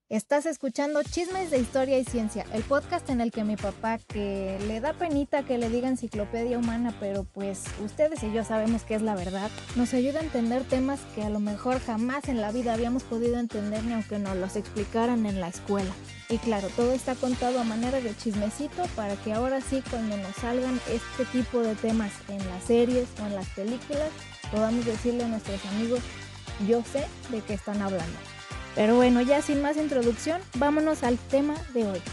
Estás escuchando Chismes de Historia y Ciencia, el podcast en el que mi papá, que le da penita que le diga enciclopedia humana, pero pues ustedes y yo sabemos que es la verdad, nos ayuda a entender temas que a lo mejor jamás en la vida habíamos podido entender ni aunque nos los explicaran en la escuela. Y claro, todo está contado a manera de chismecito para que ahora sí, cuando nos salgan este tipo de temas en las series o en las películas, podamos decirle a nuestros amigos, yo sé de qué están hablando. Pero bueno, ya sin más introducción, vámonos al tema de hoy.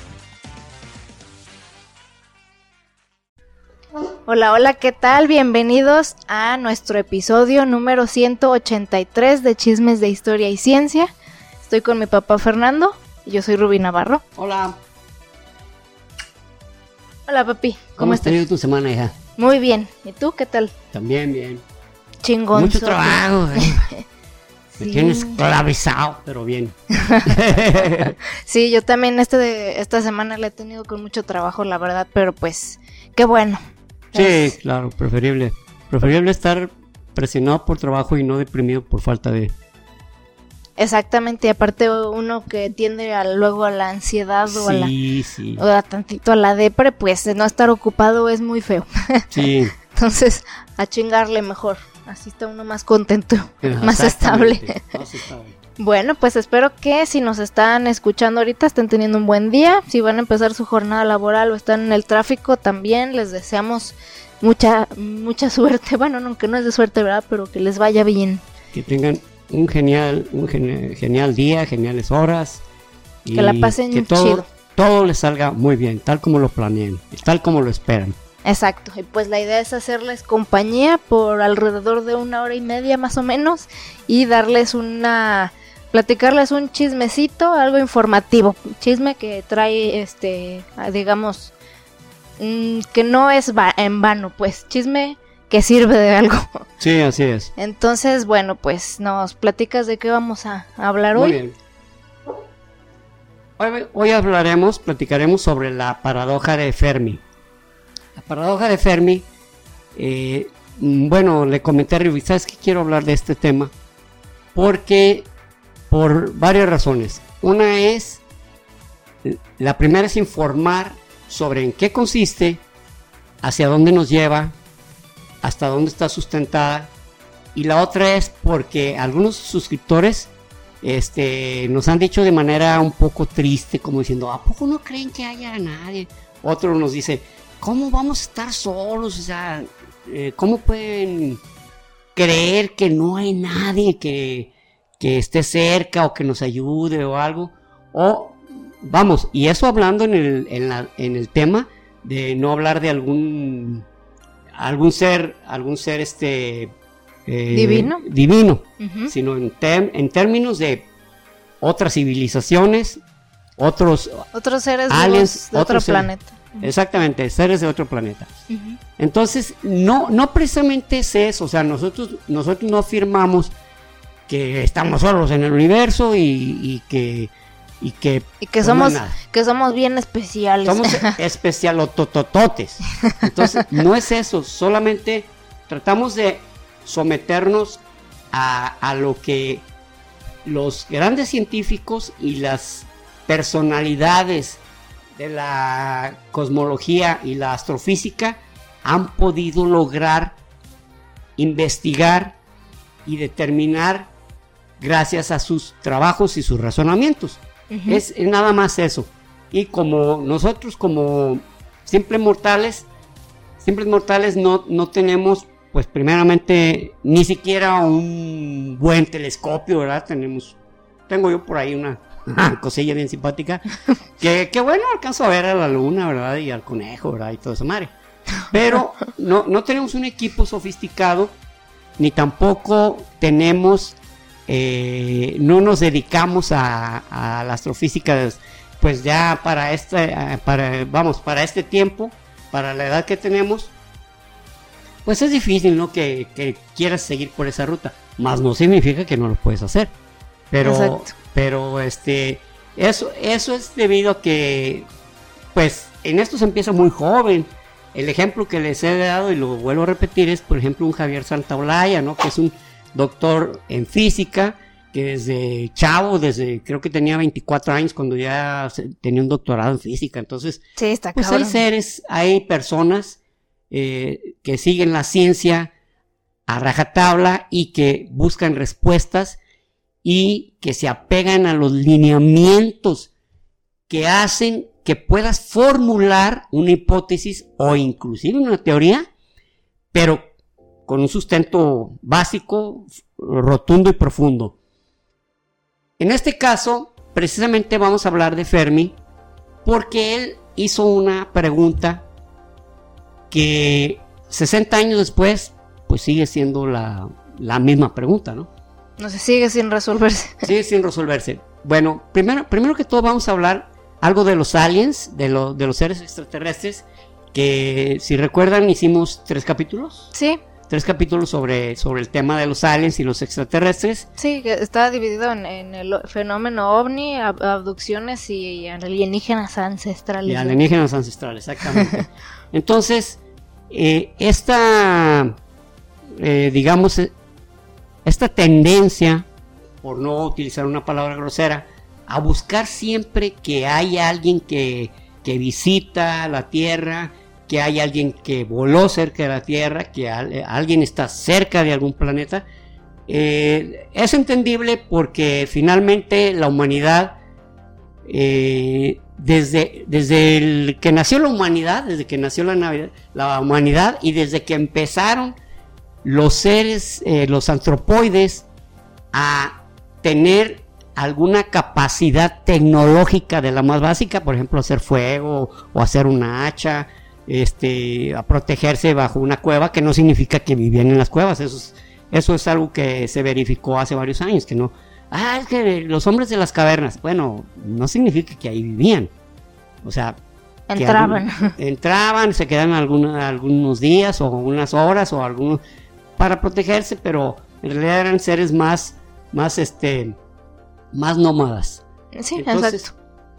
Hola, ¿qué tal? Bienvenidos a nuestro episodio número 183 de Chismes de Historia y Ciencia. Estoy con mi papá Fernando y yo soy Rubí Navarro. Hola. Hola, papi. ¿Cómo has tenido tu semana, hija? Muy bien. ¿Y tú qué tal? También bien. Chingón. Mucho trabajo, Me tienes esclavizado, pero bien. Sí, yo también esta semana la he tenido con mucho trabajo, la verdad, pero pues, qué bueno. Sí, claro, preferible estar presionado por trabajo y no deprimido por falta de... Exactamente, y aparte uno que tiende luego a la ansiedad o sí. O a tantito a la depre, pues no estar ocupado es muy feo. Sí. Entonces, a chingarle mejor. Así está uno más contento, más estable. Bueno, pues espero que si nos están escuchando ahorita estén teniendo un buen día. Si van a empezar su jornada laboral o están en el tráfico, también les deseamos mucha suerte. Bueno, no, que no es de suerte, ¿verdad? Pero que les vaya bien. Que tengan un genial día, geniales horas. Y que la pasen que chido. Todo les salga muy bien, tal como lo planeen, tal como lo esperan. Exacto, y pues la idea es hacerles compañía por alrededor de 1 hora y media más o menos y platicarles un chismecito, algo informativo, chisme que trae, digamos, que no es en vano, pues chisme que sirve de algo. Sí, así es. Entonces, bueno, pues nos platicas de qué vamos a hablar hoy. Muy bien. Hoy platicaremos sobre la paradoja de Fermi. La paradoja de Fermi, le comenté a Rubí, ¿sabes qué? Quiero hablar de este tema porque por varias razones. La primera es informar sobre en qué consiste, hacia dónde nos lleva, hasta dónde está sustentada, y la otra es porque algunos suscriptores nos han dicho de manera un poco triste, como diciendo, ¿a poco no creen que haya nadie? Otro nos dice, ¿cómo vamos a estar solos? O sea, ¿cómo pueden creer que no hay nadie que esté cerca o que nos ayude o algo? Y eso hablando en el tema de no hablar de algún ser divino, uh-huh. Sino en términos de otras civilizaciones, otros seres aliens, de otro planeta. Exactamente, seres de otro planeta. Uh-huh. Entonces, no precisamente es eso, o sea, nosotros no afirmamos que estamos solos en el universo y que pues somos bien especiales. Somos especialototototes. Entonces, no es eso, solamente tratamos de someternos a lo que los grandes científicos y las personalidades de la cosmología y la astrofísica han podido lograr investigar y determinar gracias a sus trabajos y sus razonamientos. Uh-huh. Es nada más eso. Y como nosotros, como simples mortales no tenemos, pues primeramente, ni siquiera un buen telescopio, ¿verdad? Tengo yo por ahí una cosilla bien simpática, que bueno, alcanzo a ver a la luna, ¿verdad? Y al conejo, ¿verdad? Y todo eso, madre. Pero no tenemos un equipo sofisticado, ni tampoco tenemos, no nos dedicamos a la astrofísica, pues ya para este tiempo, para la edad que tenemos, pues es difícil, ¿no? Que quieras seguir por esa ruta, más no significa que no lo puedes hacer. Pero eso es debido a que, pues, en esto se empieza muy joven. El ejemplo que les he dado, y lo vuelvo a repetir, es, por ejemplo, un Javier Santaolalla, ¿no? Que es un doctor en física, que desde chavo, creo que tenía 24 años cuando ya tenía un doctorado en física. Entonces, sí, está pues cabrón. hay personas que siguen la ciencia a rajatabla y que buscan respuestas y que se apegan a los lineamientos que hacen que puedas formular una hipótesis o inclusive una teoría, pero con un sustento básico, rotundo y profundo. En este caso, precisamente vamos a hablar de Fermi, porque él hizo una pregunta que 60 años después, pues sigue siendo la misma pregunta, ¿no? No se sigue sin resolverse. Sigue sin resolverse. Bueno, primero que todo vamos a hablar algo de los aliens, de los seres extraterrestres, que si recuerdan hicimos 3 capítulos. Sí. 3 capítulos sobre el tema de los aliens y los extraterrestres. Sí, que está dividido en el fenómeno ovni, abducciones y alienígenas ancestrales. Y alienígenas ancestrales, exactamente. Entonces, esta tendencia, por no utilizar una palabra grosera, a buscar siempre que hay alguien que visita la Tierra, que hay alguien que voló cerca de la Tierra, que alguien está cerca de algún planeta, es entendible porque finalmente la humanidad, desde que nació la humanidad, desde que nació la humanidad y desde que empezaron los seres, los antropoides, a tener alguna capacidad tecnológica de la más básica, por ejemplo hacer fuego o hacer una hacha, a protegerse bajo una cueva, que no significa que vivían en las cuevas. Eso es algo que se verificó hace varios años, que no, es que los hombres de las cavernas, bueno, no significa que ahí vivían, o sea, entraban, se quedaban algunos días o unas horas o algunos para protegerse, pero en realidad eran seres más nómadas. Sí, entonces, exacto.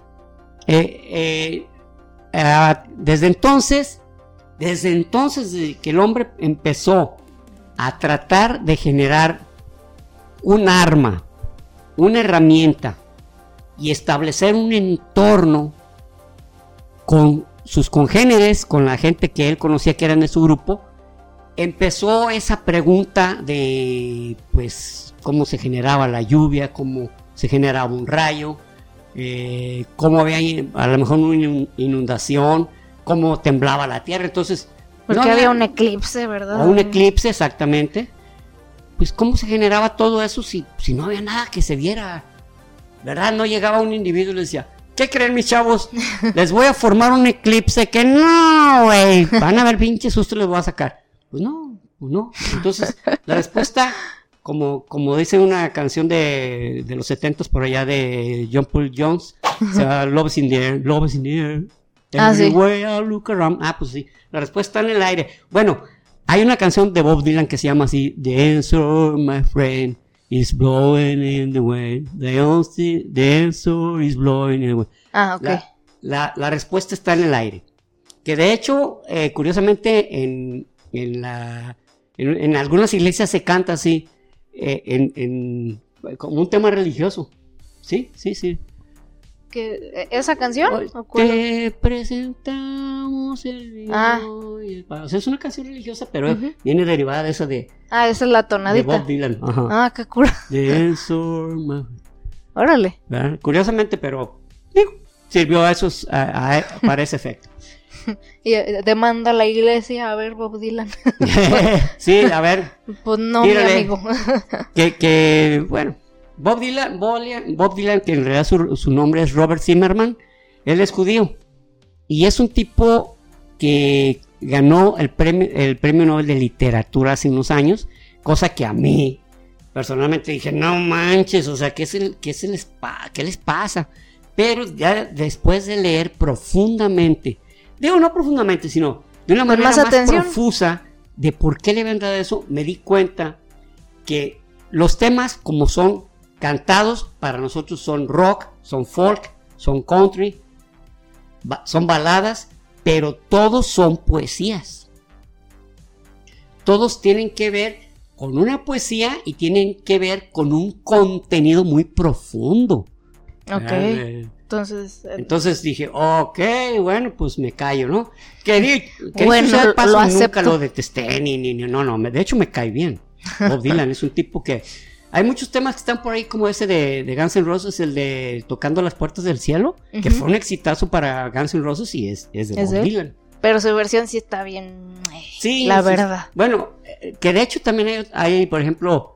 Desde entonces, desde que el hombre empezó a tratar de generar un arma, una herramienta y establecer un entorno con sus congéneres, con la gente que él conocía que eran de su grupo, empezó esa pregunta de, pues, cómo se generaba la lluvia, cómo se generaba un rayo, cómo había a lo mejor una inundación, cómo temblaba la tierra. Entonces, porque había un eclipse, ¿verdad? O un eclipse, exactamente. Pues cómo se generaba todo eso si no había nada que se viera, ¿verdad? No llegaba un individuo y le decía, ¿qué creen, mis chavos? Les voy a formar un eclipse que no, güey, van a ver pinche susto, les voy a sacar. Pues no. Entonces, la respuesta, como dice una canción de los 70s por allá de John Paul Jones, o sea, Love is in the air, Love is in the air, everywhere I look around. Pues sí, la respuesta está en el aire. Bueno, hay una canción de Bob Dylan que se llama así, The answer, my friend, is blowing in the wind, the answer is blowing in the wind. Ok. La respuesta está en el aire. Que de hecho, curiosamente, en algunas iglesias se canta así, como un tema religioso. Sí. ¿Esa canción? Te presentamos el vino y el pan. O sea, es una canción religiosa, pero viene derivada de esa de... esa es la tonadita. De Bob Dylan. Ajá. Qué cura. Órale. ¿Verdad? Curiosamente, pero sirvió para ese efecto. Y demanda a la iglesia a ver Bob Dylan. Sí, a ver. Pues no, tírale. Mi amigo. que bueno, Bob Dylan, que en realidad su nombre es Robert Zimmerman, él es judío y es un tipo que ganó el premio Nobel de Literatura hace unos años, cosa que a mí personalmente dije, no manches, o sea, ¿qué les pasa? Pero ya después de leer profundamente, digo no profundamente, sino de una manera más profusa de por qué le habían dado eso, me di cuenta que los temas como son cantados, para nosotros son rock, son folk, son country, son baladas, pero todos son poesías. Todos tienen que ver con una poesía y tienen que ver con un contenido muy profundo. Ok. Entonces dije, ok, bueno, pues me callo, ¿no? Que bueno, sea el paso, lo nunca acepto. lo detesté, no, de hecho me cae bien. Bob Dylan es un tipo que... Hay muchos temas que están por ahí, como ese de Guns N' Roses, el de Tocando las Puertas del Cielo, que fue un exitazo para Guns N' Roses y es de Bob Dylan. Pero su versión sí está bien, sí, la verdad. Bueno, que de hecho también hay por ejemplo,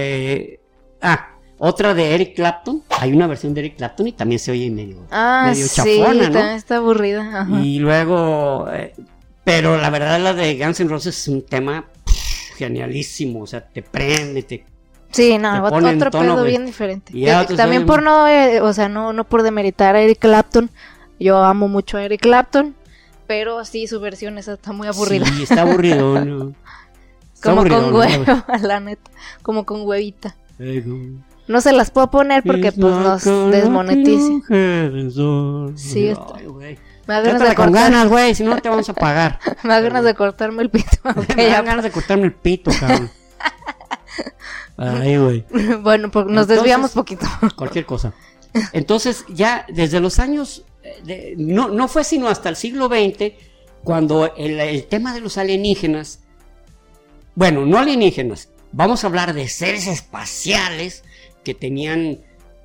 otra de Eric Clapton. Hay una versión de Eric Clapton y también se oye medio chafona, sí, ¿no? Está aburrida. Ajá. Y luego, pero la verdad la de Guns N' Roses es un tema genialísimo, o sea, te prende, Sí, no, otro pedo bien diferente. También por no por demeritar a Eric Clapton. Yo amo mucho a Eric Clapton, pero sí, su versión esa está muy aburrida. Sí, está aburrido, ¿no? Como con huevo, la neta, como con huevita. No se las puedo poner porque pues nos desmonetiza. Sí, me da ganas de con ganas, güey, si no te vamos a pagar. Me da ganas de cortarme el pito. Me da ganas de cortarme el pito, cabrón. Ay, güey. Bueno, pues nos desviamos poquito. Cualquier cosa. Entonces, ya desde los años, no fue sino hasta el siglo XX, cuando el tema de los alienígenas, bueno, no alienígenas, vamos a hablar de seres espaciales que tenían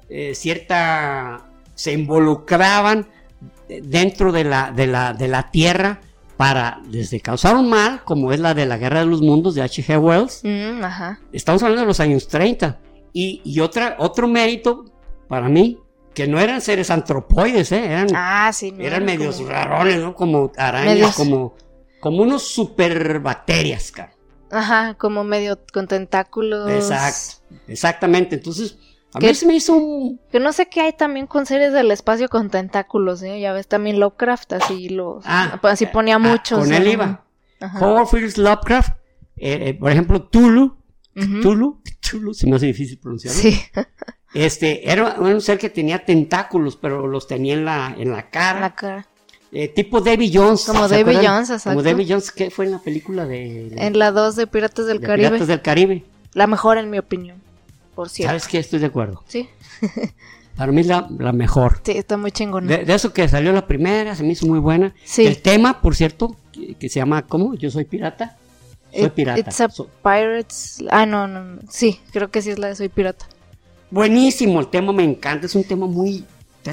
se involucraban dentro de la Tierra para desde causar un mal, como es la de la Guerra de los Mundos de H.G. Wells. Ajá. Estamos hablando de los años 30. Y otro mérito para mí, que no eran seres antropoides, eran medios rarones, ¿no? Como arañas, como unos super bacterias, cara. Ajá, como medio con tentáculos. Exactamente. Entonces, a mí se me hizo que no sé qué hay también con seres del espacio con tentáculos, ya ves, también Lovecraft así ponía muchos. Con él iba. Howard Phillips Lovecraft, por ejemplo, Tulu, se me hace difícil pronunciarlo. Sí. Era un ser que tenía tentáculos, pero los tenía en la cara. Tipo Davy Jones. Como Davy Jones, exacto. Como Davy Jones, que fue en la película en la 2 de Piratas del Caribe. Piratas del Caribe. La mejor en mi opinión, por cierto. ¿Sabes qué? Estoy de acuerdo. Sí. Para mí es la mejor. Sí, está muy chingona. De eso que salió la primera, se me hizo muy buena. Sí. El tema, por cierto, que se llama, ¿cómo? Yo soy pirata. Soy pirata. It's a Pirates. No. Sí, creo que sí es la de Soy Pirata. Buenísimo, el tema me encanta. Es un tema muy...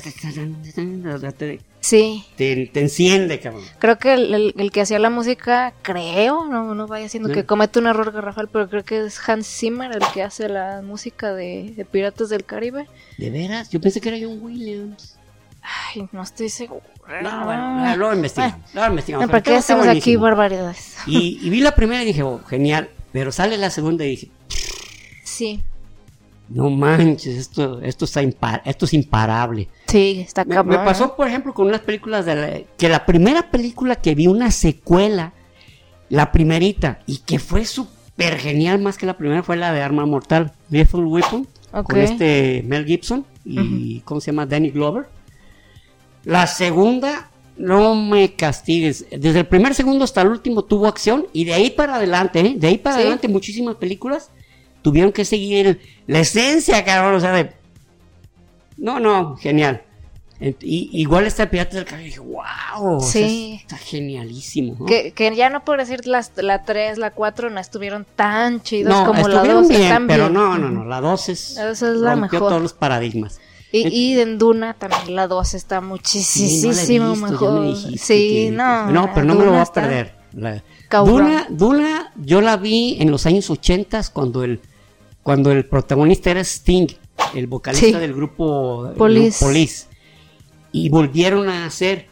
Sí. Te enciende, cabrón. Creo que el que hacía la música, no vaya siendo que comete un error garrafal, pero creo que es Hans Zimmer el que hace la música de Piratas del Caribe. ¿De veras? Yo pensé que era John Williams. Ay, no estoy segura. No, bueno, lo investigamos. ¿Para qué hacemos aquí barbaridades? Y vi la primera y dije, genial, pero sale la segunda y dije... Sí. No manches, esto es imparable. Sí, está cabrón. Me pasó, por ejemplo, con unas películas que la primera película que vi una secuela, la primerita, y que fue súper genial más que la primera, fue la de Arma Mortal, Lethal Weapon, con Mel Gibson y ¿cómo se llama? Danny Glover. La segunda, no me castigues, desde el primer segundo hasta el último tuvo acción, y de ahí para adelante, adelante muchísimas películas tuvieron que seguir la esencia, cabrón, o sea, No, genial. Igual está el Pirata del Caribe, dije, wow, sí. O sea, está genialísimo, ¿no? Que ya no puedo decir la 3, la 4 no estuvieron tan chidos como la 2. Estuvieron bien, están pero bien. no, la 2 es la mejor. todos los paradigmas. Y en Duna también la 2 está muchísimo mejor. No, pero no me lo voy a perder. Duna, yo la vi en los años 80 cuando el protagonista era Sting, el vocalista del grupo Police. Y volvieron a hacer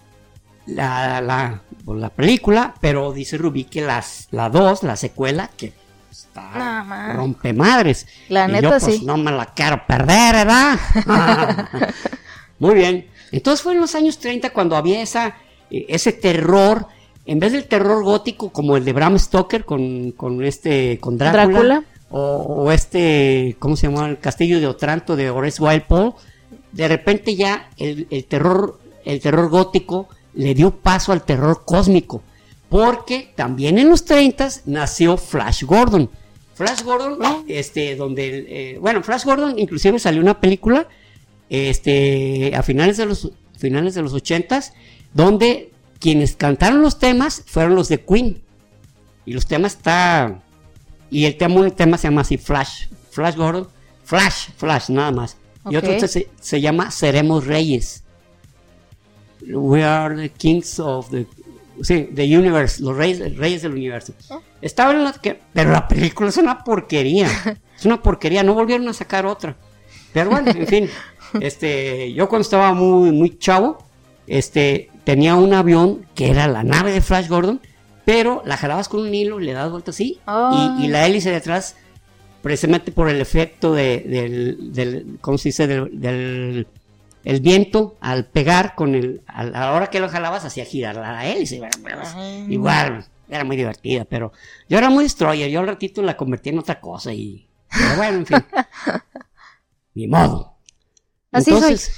la película, pero dice Rubí que la 2, la secuela, que está rompemadres. La neta, yo, pues, no me la quiero perder, ¿verdad? Muy bien. Entonces fue en los años 30 cuando había ese terror, en vez del terror gótico como el de Bram Stoker con Drácula. O ¿cómo se llama? El Castillo de Otranto de Horace Walpole. De repente ya el terror gótico le dio paso al terror cósmico, porque también en los 30 nació Flash Gordon. Flash Gordon, donde, Flash Gordon inclusive salió una película, a finales de los 80s, donde quienes cantaron los temas fueron los de Queen. Y los temas y el tema se llama así, Flash Gordon, Flash, nada más. Okay. Y otro se llama Seremos Reyes. We are the kings of the universe, los reyes del universo. Estaba pero la película es una porquería. No volvieron a sacar otra. Pero bueno, en fin, yo cuando estaba muy, muy chavo, tenía un avión que era la nave de Flash Gordon, pero la jalabas con un hilo, le dabas vuelta así, y la hélice de atrás, precisamente por el efecto del ¿cómo se dice? Del el viento, al pegar a la hora que lo jalabas, hacía girar la hélice. Igual, era muy divertida, pero yo era muy destroyer. Yo al ratito la convertí en otra cosa pero bueno, en fin. Ni modo. Entonces,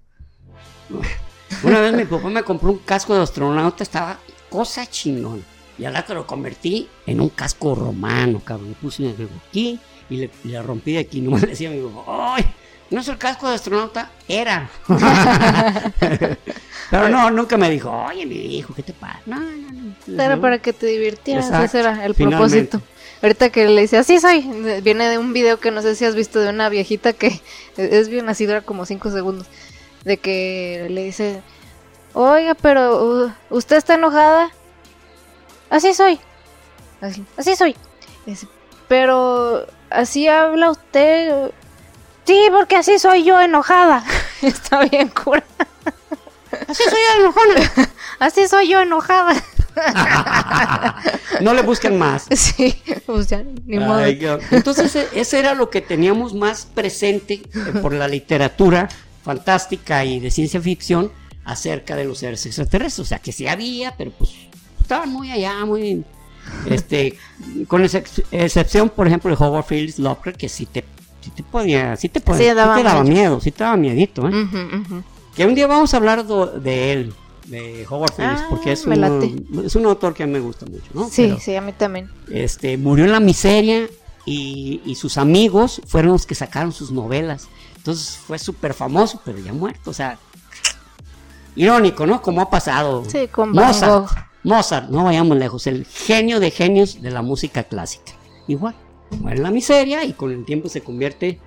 una vez mi papá me compró un casco de astronauta, estaba cosa chingón. Y al rato lo convertí en un casco romano, cabrón. Le puse aquí y le rompí de aquí. Nomás le decía a mi papá, ¡ay! No es el casco de astronauta, era. Pero no, nunca me dijo, oye, mi hijo, ¿qué te pasa? No. Era para que te divirtieras, ese era el propósito. Ahorita que le dice, así soy, viene de un video que no sé si has visto de una viejita que es bien así, dura como 5 segundos, de que le dice, oiga, pero ¿usted está enojada? Así soy. Así soy. Dice, pero ¿así habla usted? Sí, porque así soy yo enojada. Está bien cura. Así soy yo enojona. Así soy yo enojada. No le busquen más. Sí, pues ya, ni modo. Entonces ese era lo que teníamos más presente por la literatura fantástica y de ciencia ficción acerca de los seres extraterrestres. O sea que sí había, pero pues estaban muy allá, muy con excepción, por ejemplo, de Howard Phillips Lovecraft, que sí te daba miedo, sí te daba miedito, Uh-huh. Que un día vamos a hablar de él, de Howard Phillips, porque es un autor que a mí me gusta mucho, ¿no? Sí, pero, sí, a mí también. Murió en la miseria y sus amigos fueron los que sacaron sus novelas. Entonces fue súper famoso, pero ya muerto, o sea, irónico, ¿no? Como ha pasado. Sí, con Mozart, no vayamos lejos, el genio de genios de la música clásica. Igual, muere en la miseria y con el tiempo se convierte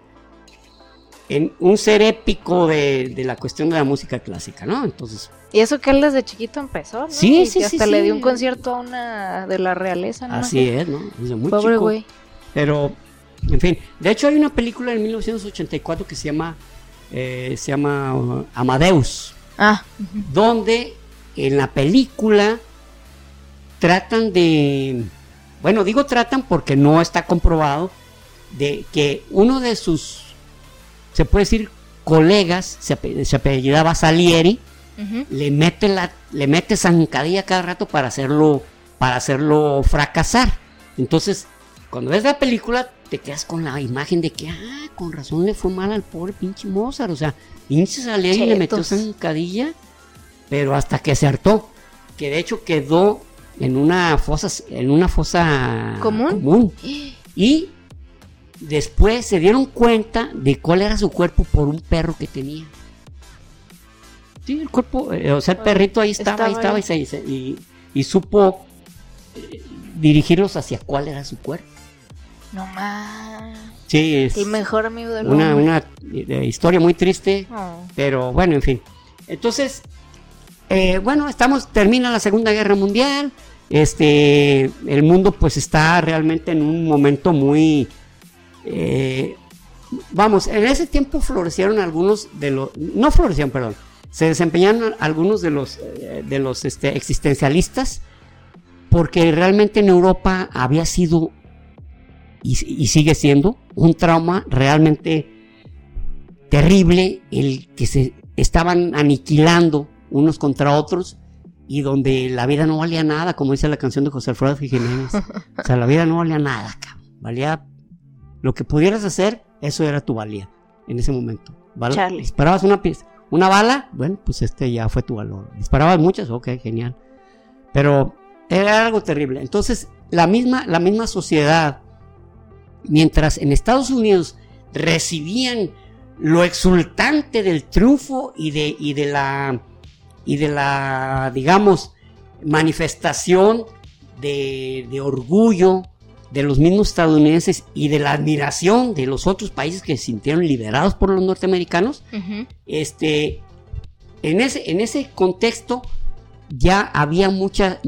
en un ser épico de la cuestión de la música clásica, ¿no? Entonces... Y eso que él desde chiquito empezó, ¿no? Sí, y hasta le dio un concierto a una de la realeza, ¿no? Así es, ¿no? Desde muy pobre chico. Güey. Pero, en fin, de hecho hay una película en 1984 que se llama Amadeus. Uh-huh. Donde en la película tratan de... Bueno, digo tratan porque no está comprobado de que uno de sus, se puede decir, colegas, se apellidaba Salieri, uh-huh. le mete zancadilla cada rato para hacerlo fracasar. Entonces, cuando ves la película, te quedas con la imagen de que, con razón le fue mal al pobre pinche Mozart. O sea, pinche Salieri le metió zancadilla, pero hasta que se hartó. Que de hecho quedó en una fosa común. Y después se dieron cuenta de cuál era su cuerpo por un perro que tenía. Sí, el cuerpo, o sea, el perrito ahí estaba y supo dirigirlos hacia cuál era su cuerpo. No más. Sí, es el mejor amigo del hombre. Una historia muy triste, pero bueno, en fin. Entonces, termina la Segunda Guerra Mundial. El mundo pues está realmente en un momento muy en ese tiempo florecieron algunos de los, no florecieron, perdón, se desempeñaron algunos de los existencialistas, porque realmente en Europa había sido y sigue siendo un trauma realmente terrible, el que se estaban aniquilando unos contra otros, y donde la vida no valía nada, como dice la canción de José Alfredo Jiménez. O sea, la vida no valía nada, cabrón. Valía lo que pudieras hacer, eso era tu valía en ese momento. Disparabas una bala, bueno, pues ya fue tu valor. Disparabas muchas, ok, genial. Pero era algo terrible. Entonces, la misma sociedad mientras en Estados Unidos recibían lo exultante del triunfo y de la digamos manifestación de orgullo de los mismos estadounidenses y de la admiración de los otros países que se sintieron liberados por los norteamericanos, Uh-huh. En ese contexto ya había muchas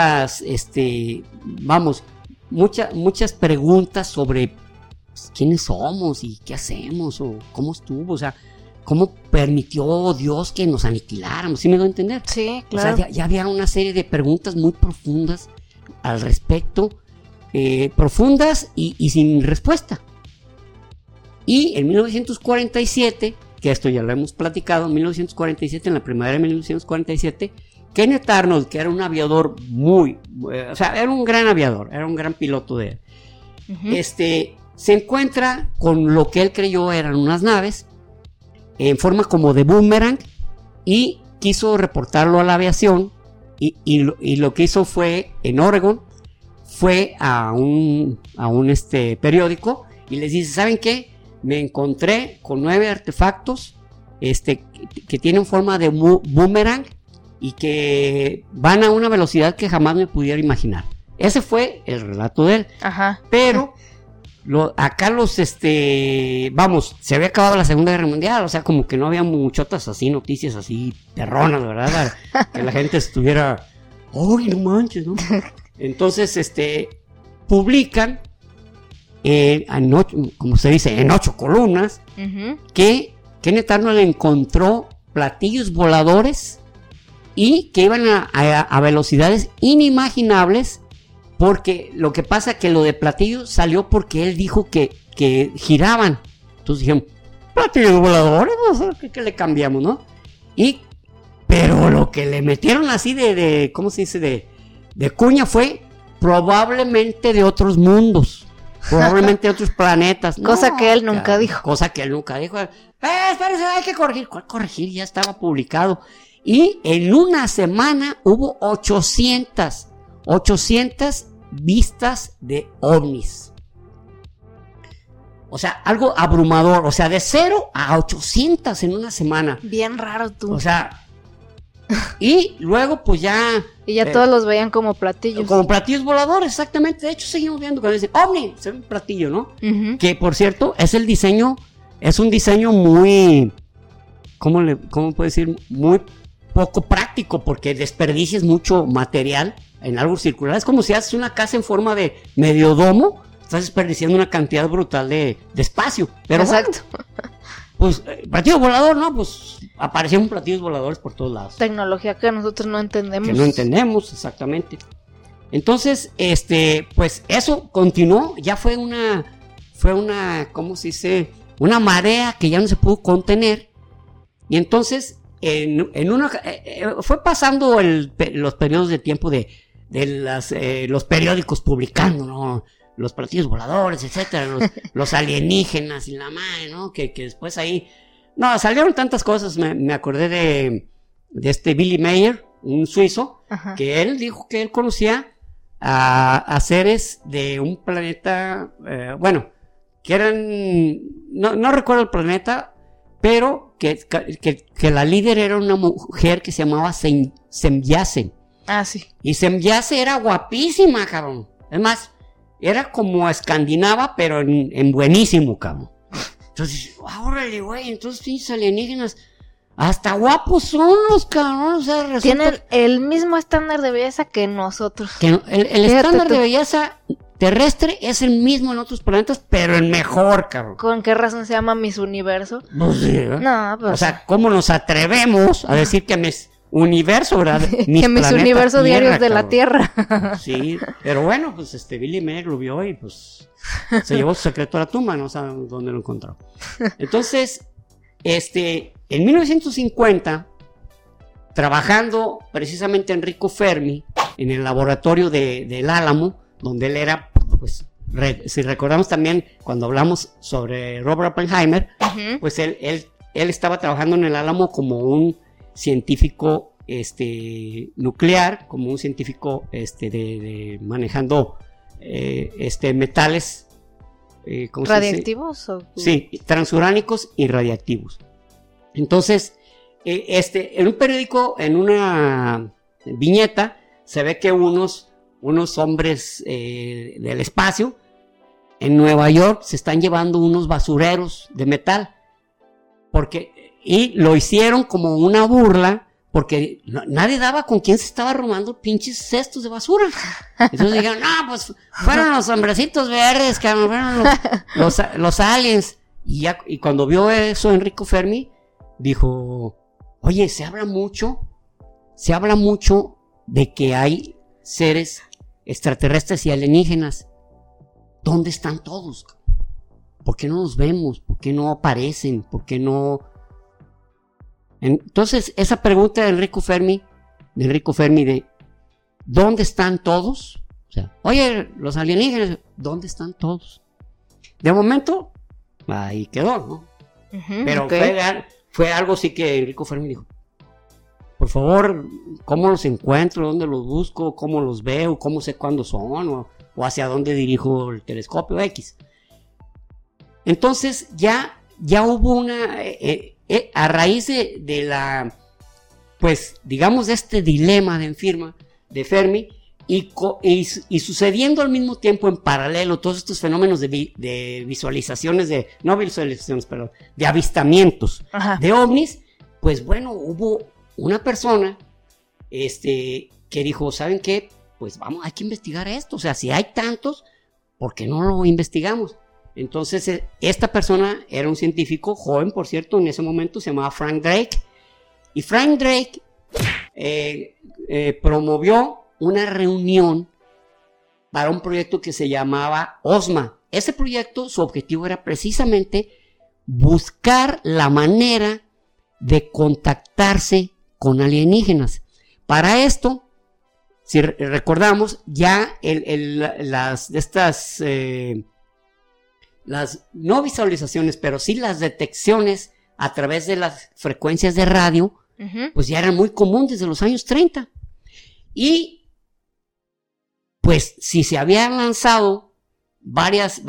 preguntas sobre quiénes somos y qué hacemos o cómo estuvo, o sea, cómo permitió Dios que nos aniquiláramos, ¿sí me doy a entender? Sí, claro. O sea, ya había una serie de preguntas muy profundas al respecto, profundas y sin respuesta. Y en 1947, que esto ya lo hemos platicado, en 1947, en la primavera de 1947, Kenneth Arnold, que era un aviador o sea, era un gran aviador, era un gran piloto de él, Uh-huh. se encuentra con lo que él creyó eran unas naves en forma como de boomerang y quiso reportarlo a la aviación y lo que hizo fue en Oregon, fue a un periódico y les dice, ¿saben qué? Me encontré con 9 artefactos que tienen forma de boomerang y que van a una velocidad que jamás me pudiera imaginar. Ese fue el relato de él. Ajá. Pero acá se había acabado la Segunda Guerra Mundial, o sea, como que no había muchotas así, noticias así perronas, ¿verdad? Que la gente estuviera, ¡ay, no manches!, ¿no? Entonces, publican, como se dice, en 8 columnas, Uh-huh. que Kenneth Arnold encontró platillos voladores y que iban a velocidades inimaginables, porque lo que pasa que lo de platillos salió porque él dijo que giraban. Entonces dijeron, platillos voladores, ¿qué le cambiamos, no? Pero lo que le metieron así de ¿cómo se dice? De cuña fue probablemente de otros mundos, probablemente de otros planetas. Cosa que él nunca dijo. Cosa que él nunca dijo. Espérense, hay que corregir. ¿Cuál corregir? Ya estaba publicado. Y en una semana hubo 800 vistas de ovnis. O sea, algo abrumador. O sea, de 0 a 800 en una semana. Bien raro tú. O sea, y luego pues ya... Y ya todos los veían como platillos. Como platillos voladores, exactamente. De hecho, seguimos viendo cuando dicen ovni, se ve un platillo, ¿no? Uh-huh. Que por cierto, es un diseño muy... ¿Cómo puedo decir? Muy poco práctico, porque desperdicias mucho material en algo circular. Es como si haces una casa en forma de medio domo, estás desperdiciando una cantidad brutal de espacio. Pero exacto. Bueno, pues, platillo volador, ¿no? Pues aparecieron platillos voladores por todos lados. Tecnología que nosotros no entendemos. Que no entendemos, exactamente. Entonces, pues eso continuó, ya fue una, ¿cómo se dice? Una marea que ya no se pudo contener. Y entonces, fue pasando los periodos de tiempo de los periódicos publicando, ¿no? Los platillos voladores, etcétera, los alienígenas y la madre, ¿no? Que después ahí, no, salieron tantas cosas. Me acordé de Billy Mayer, un suizo, ajá, que él dijo que él conocía a seres de un planeta, que eran, no recuerdo el planeta, pero que la líder era una mujer que se llamaba Semjase. Ah, sí. Y Semjase era guapísima, cabrón. Es más, era como escandinava, pero en buenísimo, cabrón. Entonces, órale, güey, entonces pinches alienígenas hasta guapos son los cabrones, o sea, resulta... Tienen el mismo estándar de belleza que nosotros. Que el estándar de belleza terrestre es el mismo en otros planetas, pero el mejor, cabrón. ¿Con qué razón se llama Miss Universo? No sé, ¿eh? No, pues... O sea, ¿cómo nos atrevemos a decir que Miss Universo, ¿verdad? Que Miss Universo diarios de la Tierra. Sí, pero bueno, pues Billy Mayer lo vio y pues se llevó su secreto a la tumba, no sabe dónde lo encontró. Entonces, en 1950, trabajando precisamente Enrico Fermi en el laboratorio del Álamo, donde él era, pues, si recordamos también cuando hablamos sobre Robert Oppenheimer, uh-huh, pues él estaba trabajando en el Álamo como un científico nuclear, como un científico de manejando metales ¿Radiactivos? Sí, transuránicos y radiactivos. Entonces, en un periódico, en una viñeta, se ve que unos hombres del espacio en Nueva York se están llevando unos basureros de metal, y lo hicieron como una burla, porque nadie daba con quién se estaba robando pinches cestos de basura. Entonces dijeron, no, pues fueron los hombrecitos verdes, que fueron los aliens. Y cuando vio eso Enrico Fermi, dijo, oye, se habla mucho de que hay seres extraterrestres y alienígenas. ¿Dónde están todos? ¿Por qué no los vemos? ¿Por qué no aparecen? ¿Por qué no? Entonces, esa pregunta de Enrico Fermi, de ¿dónde están todos? O sea, oye, los alienígenas, ¿dónde están todos? De momento, ahí quedó, ¿no? Pero fue algo sí que Enrico Fermi dijo, por favor, ¿cómo los encuentro? ¿Dónde los busco? ¿Cómo los veo? ¿Cómo sé cuándo son? ¿O hacia dónde dirijo el telescopio X? Entonces, ya hubo una... a raíz de la, pues, digamos, de este dilema de Fermi, y sucediendo al mismo tiempo en paralelo todos estos fenómenos de visualizaciones, de avistamientos de ovnis, pues bueno, hubo una persona que dijo, ¿saben qué? Pues vamos, hay que investigar esto, o sea, si hay tantos, ¿por qué no lo investigamos? Entonces, esta persona era un científico joven, por cierto, en ese momento se llamaba Frank Drake. Y Frank Drake promovió una reunión para un proyecto que se llamaba OSMA. Ese proyecto, su objetivo era precisamente buscar la manera de contactarse con alienígenas. Para esto, si recordamos, ya las no visualizaciones, pero sí las detecciones a través de las frecuencias de radio, pues ya eran muy comunes desde los años 30. Y pues si se habían lanzado varias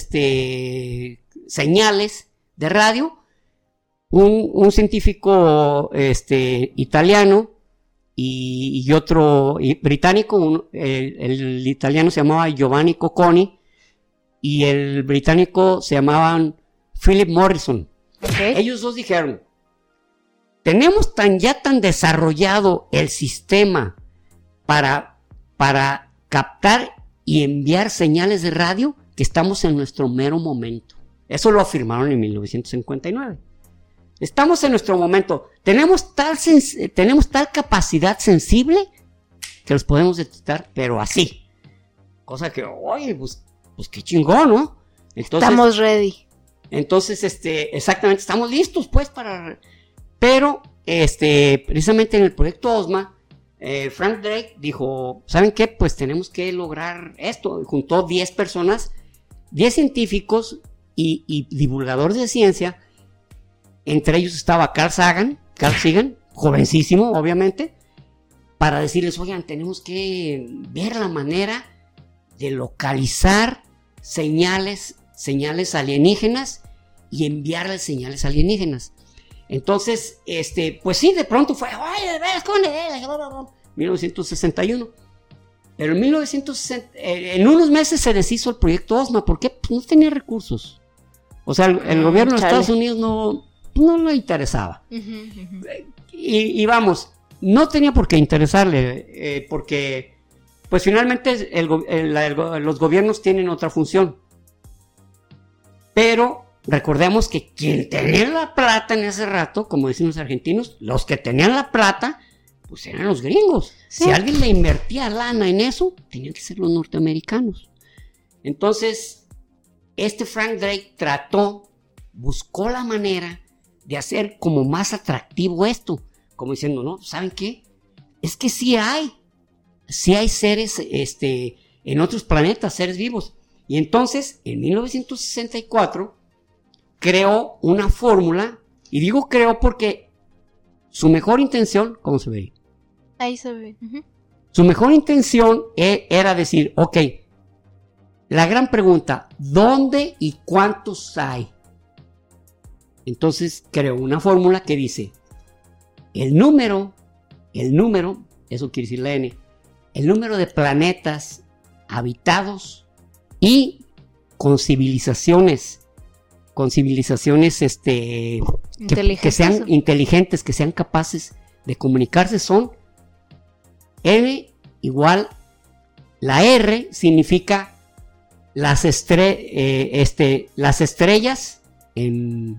señales de radio, un científico italiano y otro británico, el italiano se llamaba Giovanni Cocconi, y el británico se llamaban Philip Morrison. Ellos dos dijeron, tenemos ya tan desarrollado el sistema para captar y enviar señales de radio que estamos en nuestro mero momento. Eso lo afirmaron en 1959. Estamos en nuestro momento. Tenemos tal capacidad sensible que los podemos detectar, pero así. Cosa que, oye, pues qué chingón, ¿no? Entonces, estamos ready. Entonces, exactamente, estamos listos, pues, Pero, precisamente en el proyecto OSMA, Frank Drake dijo, ¿saben qué? Pues tenemos que lograr esto. Juntó 10 personas, 10 científicos y divulgadores de ciencia. Entre ellos estaba Carl Sagan, jovencísimo, obviamente, para decirles, oigan, tenemos que ver la manera de localizar señales alienígenas y enviarles señales alienígenas. Entonces, pues sí, de pronto fue, oye, de veras, ¿cómo 1961. Pero en 1960, en unos meses se deshizo el proyecto OSMA. ¿Por qué? Pues no tenía recursos. O sea, el gobierno de Estados Unidos no le interesaba. Y vamos, no tenía por qué interesarle, porque pues finalmente los gobiernos tienen otra función. Pero recordemos que quien tenía la plata en ese rato, como dicen los argentinos, los que tenían la plata, pues eran los gringos. Sí. Si alguien le invertía lana en eso, tenían que ser los norteamericanos. Entonces, Frank Drake buscó la manera de hacer como más atractivo esto, como diciendo, no, ¿saben qué? Es que sí hay seres en otros planetas, seres vivos. Y entonces, en 1964, creó una fórmula, y digo creó porque su mejor intención, ¿cómo se ve? Ahí se ve. Su mejor intención era decir, ok, la gran pregunta, ¿dónde y cuántos hay? Entonces creo una fórmula que dice, el número, eso quiere decir la N, el número de planetas habitados y con civilizaciones que sean inteligentes, que sean capaces de comunicarse, son N igual, la R significa las estrellas en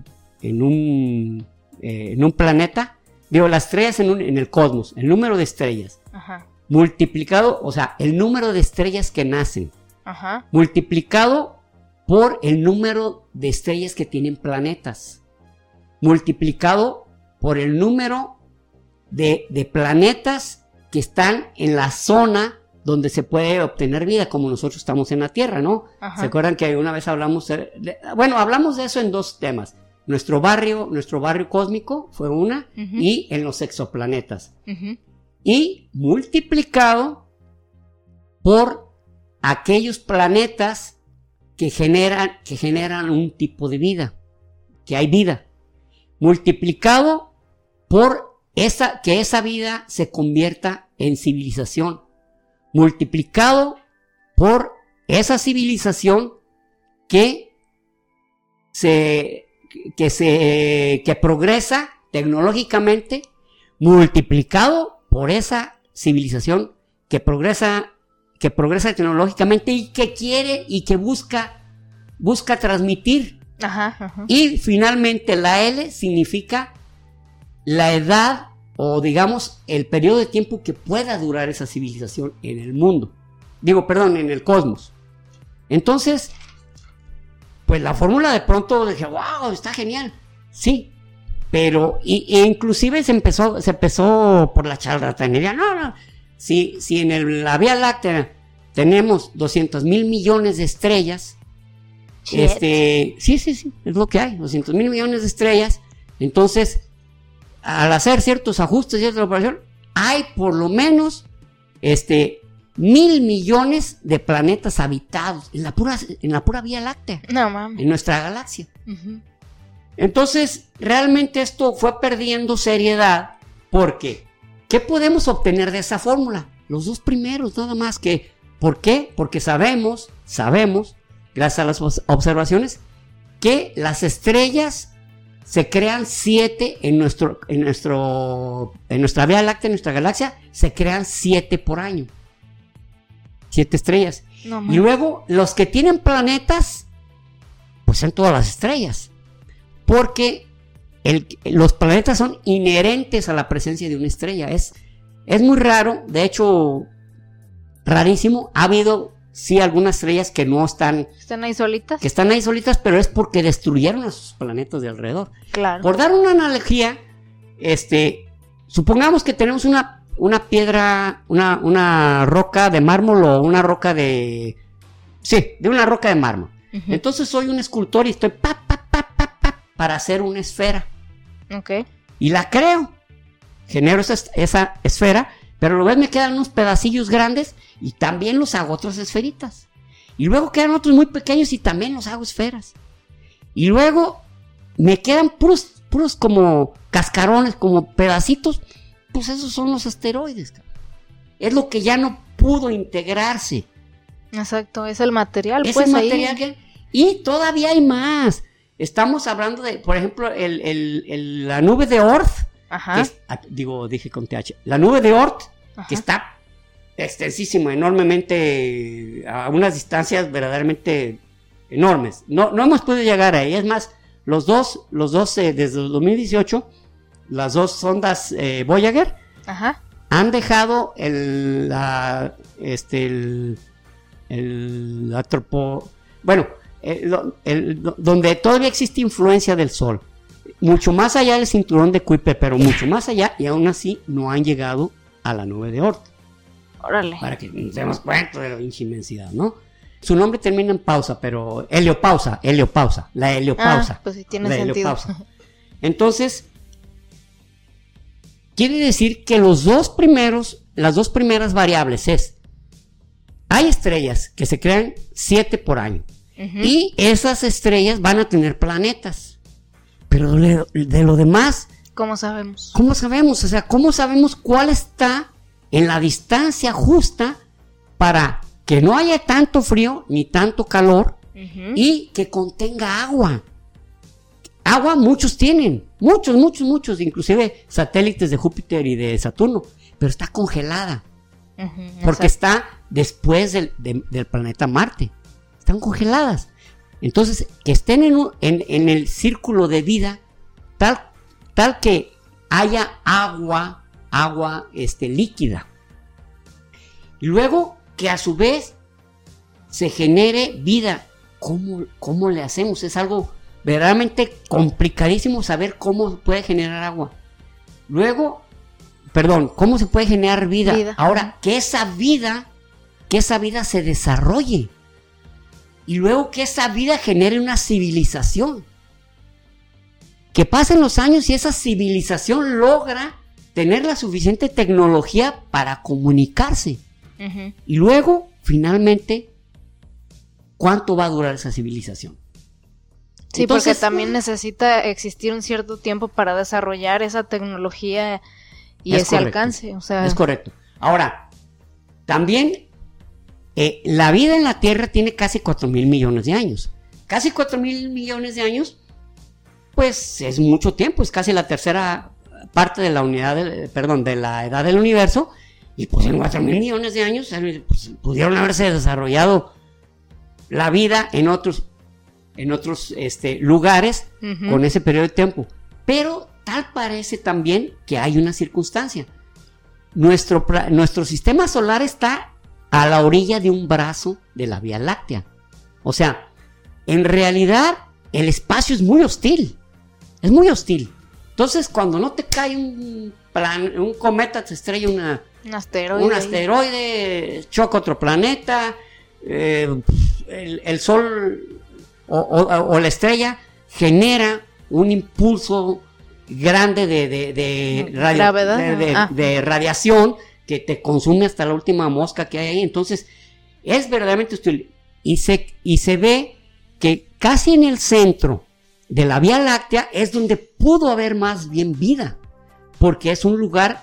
un planeta, digo, las estrellas en el cosmos, el número de estrellas, ajá, multiplicado, o sea, el número de estrellas que nacen, ajá, multiplicado por el número de estrellas que tienen planetas, multiplicado por el número de planetas que están en la zona donde se puede obtener vida, como nosotros estamos en la Tierra, ¿no? Ajá. ¿Se acuerdan que una vez hablamos hablamos de eso en dos temas? Nuestro barrio cósmico fue una, uh-huh, y en los exoplanetas. Uh-huh. Y multiplicado por aquellos planetas que generan un tipo de vida, que hay vida. Multiplicado por que esa vida se convierta en civilización. Multiplicado por esa civilización que progresa tecnológicamente, multiplicado por esa civilización que progresa tecnológicamente y que quiere y que busca transmitir. Ajá, ajá. Y finalmente la L significa la edad, o digamos el periodo de tiempo que pueda durar esa civilización en el mundo. En el cosmos. Entonces, pues la fórmula de pronto dije, wow, está genial. Sí, pero inclusive se empezó por la charlatanería. No. Si en la Vía Láctea tenemos 200,000 millones de estrellas, sí, es lo que hay, 200,000 millones de estrellas. Entonces, al hacer ciertos ajustes, cierta operación, hay por lo menos 1,000 millones de planetas habitados en la pura Vía Láctea. No mames. En nuestra galaxia. Uh-huh. Entonces, realmente esto fue perdiendo seriedad, porque ¿qué podemos obtener de esa fórmula? Los dos primeros, nada más. ¿Por qué? Porque sabemos, gracias a las observaciones, que las estrellas se crean 7 en nuestra Vía Láctea, en nuestra galaxia, se crean 7 por año. 7 estrellas. No, y luego, los que tienen planetas, pues son todas las estrellas. Porque los planetas son inherentes a la presencia de una estrella. Es muy raro, de hecho, rarísimo. Ha habido, sí, algunas estrellas que no están... ¿Están ahí solitas? Que están ahí solitas, pero es porque destruyeron a sus planetas de alrededor. Claro. Por dar una analogía, supongamos que tenemos una piedra, una roca de mármol o una roca de una roca de mármol. Uh-huh. Entonces soy un escultor y estoy para hacer una esfera. Okay. Y la creo. Genero esa esfera, pero luego me quedan unos pedacillos grandes y también los hago otras esferitas. Y luego quedan otros muy pequeños y también los hago esferas. Y luego me quedan puros como cascarones, como pedacitos. Pues esos son los asteroides. Es lo que ya no pudo integrarse. Exacto, es el material. Es el material y todavía hay más. Estamos hablando de, por ejemplo, la nube de Oort. Ajá. Dije con TH. La nube de Oort, ajá, que está extensísima, enormemente, a unas distancias verdaderamente enormes. No hemos podido llegar ahí. Es más, los dos desde el 2018, las dos sondas Voyager, ajá, han dejado donde todavía existe influencia del Sol, mucho más allá del cinturón de Kuiper, pero mucho más allá, y aún así no han llegado a la nube de Oort. Órale. Para que nos demos cuenta de la inmensidad, ¿no? Su nombre termina en pausa, pero heliopausa, la heliopausa. Pues sí, tiene sentido. Entonces, quiere decir que las dos primeras variables es, ¿hay hay estrellas que se crean 7 por año. Y esas estrellas van a tener planetas. Pero de lo demás... ¿Cómo sabemos? ¿Cómo sabemos? O sea, ¿cómo sabemos cuál está en la distancia justa para que no haya tanto frío ni tanto calor y que contenga agua? Agua muchos tienen, muchos, inclusive satélites de Júpiter y de Saturno, pero está congelada. Porque está después del planeta Marte. Están congeladas. Entonces, que estén en el círculo de vida tal que haya agua líquida. Y luego que a su vez se genere vida. ¿Cómo le hacemos? Es algo verdaderamente complicadísimo saber cómo puede generar agua. Luego, ¿cómo se puede generar vida? Ahora, que esa vida se desarrolle. Y luego que esa vida genere una civilización. Que pasen los años y esa civilización logra tener la suficiente tecnología para comunicarse. Y luego, finalmente, ¿cuánto va a durar esa civilización? Sí, entonces, porque también necesita existir un cierto tiempo para desarrollar esa tecnología y ese alcance. O sea, es correcto. Ahora, también la vida en la Tierra tiene casi 4,000 millones de años. Casi 4,000 millones de años, pues es mucho tiempo, es casi la tercera parte de la de la edad del universo. Y pues en 4,000 millones de años pues, pudieron haberse desarrollado la vida en otros lugares con ese periodo de tiempo. Pero tal parece también que hay una circunstancia. Nuestro sistema solar está a la orilla de un brazo de la Vía Láctea. O sea, en realidad el espacio es muy hostil. Es muy hostil. Entonces, cuando no te cae un cometa, te estrella un asteroide, choca otro planeta, el Sol o la estrella genera un impulso grande de radiación que te consume hasta la última mosca que hay ahí. Entonces, es verdaderamente hostil. Y se ve que casi en el centro de la Vía Láctea es donde pudo haber más bien vida, porque es un lugar,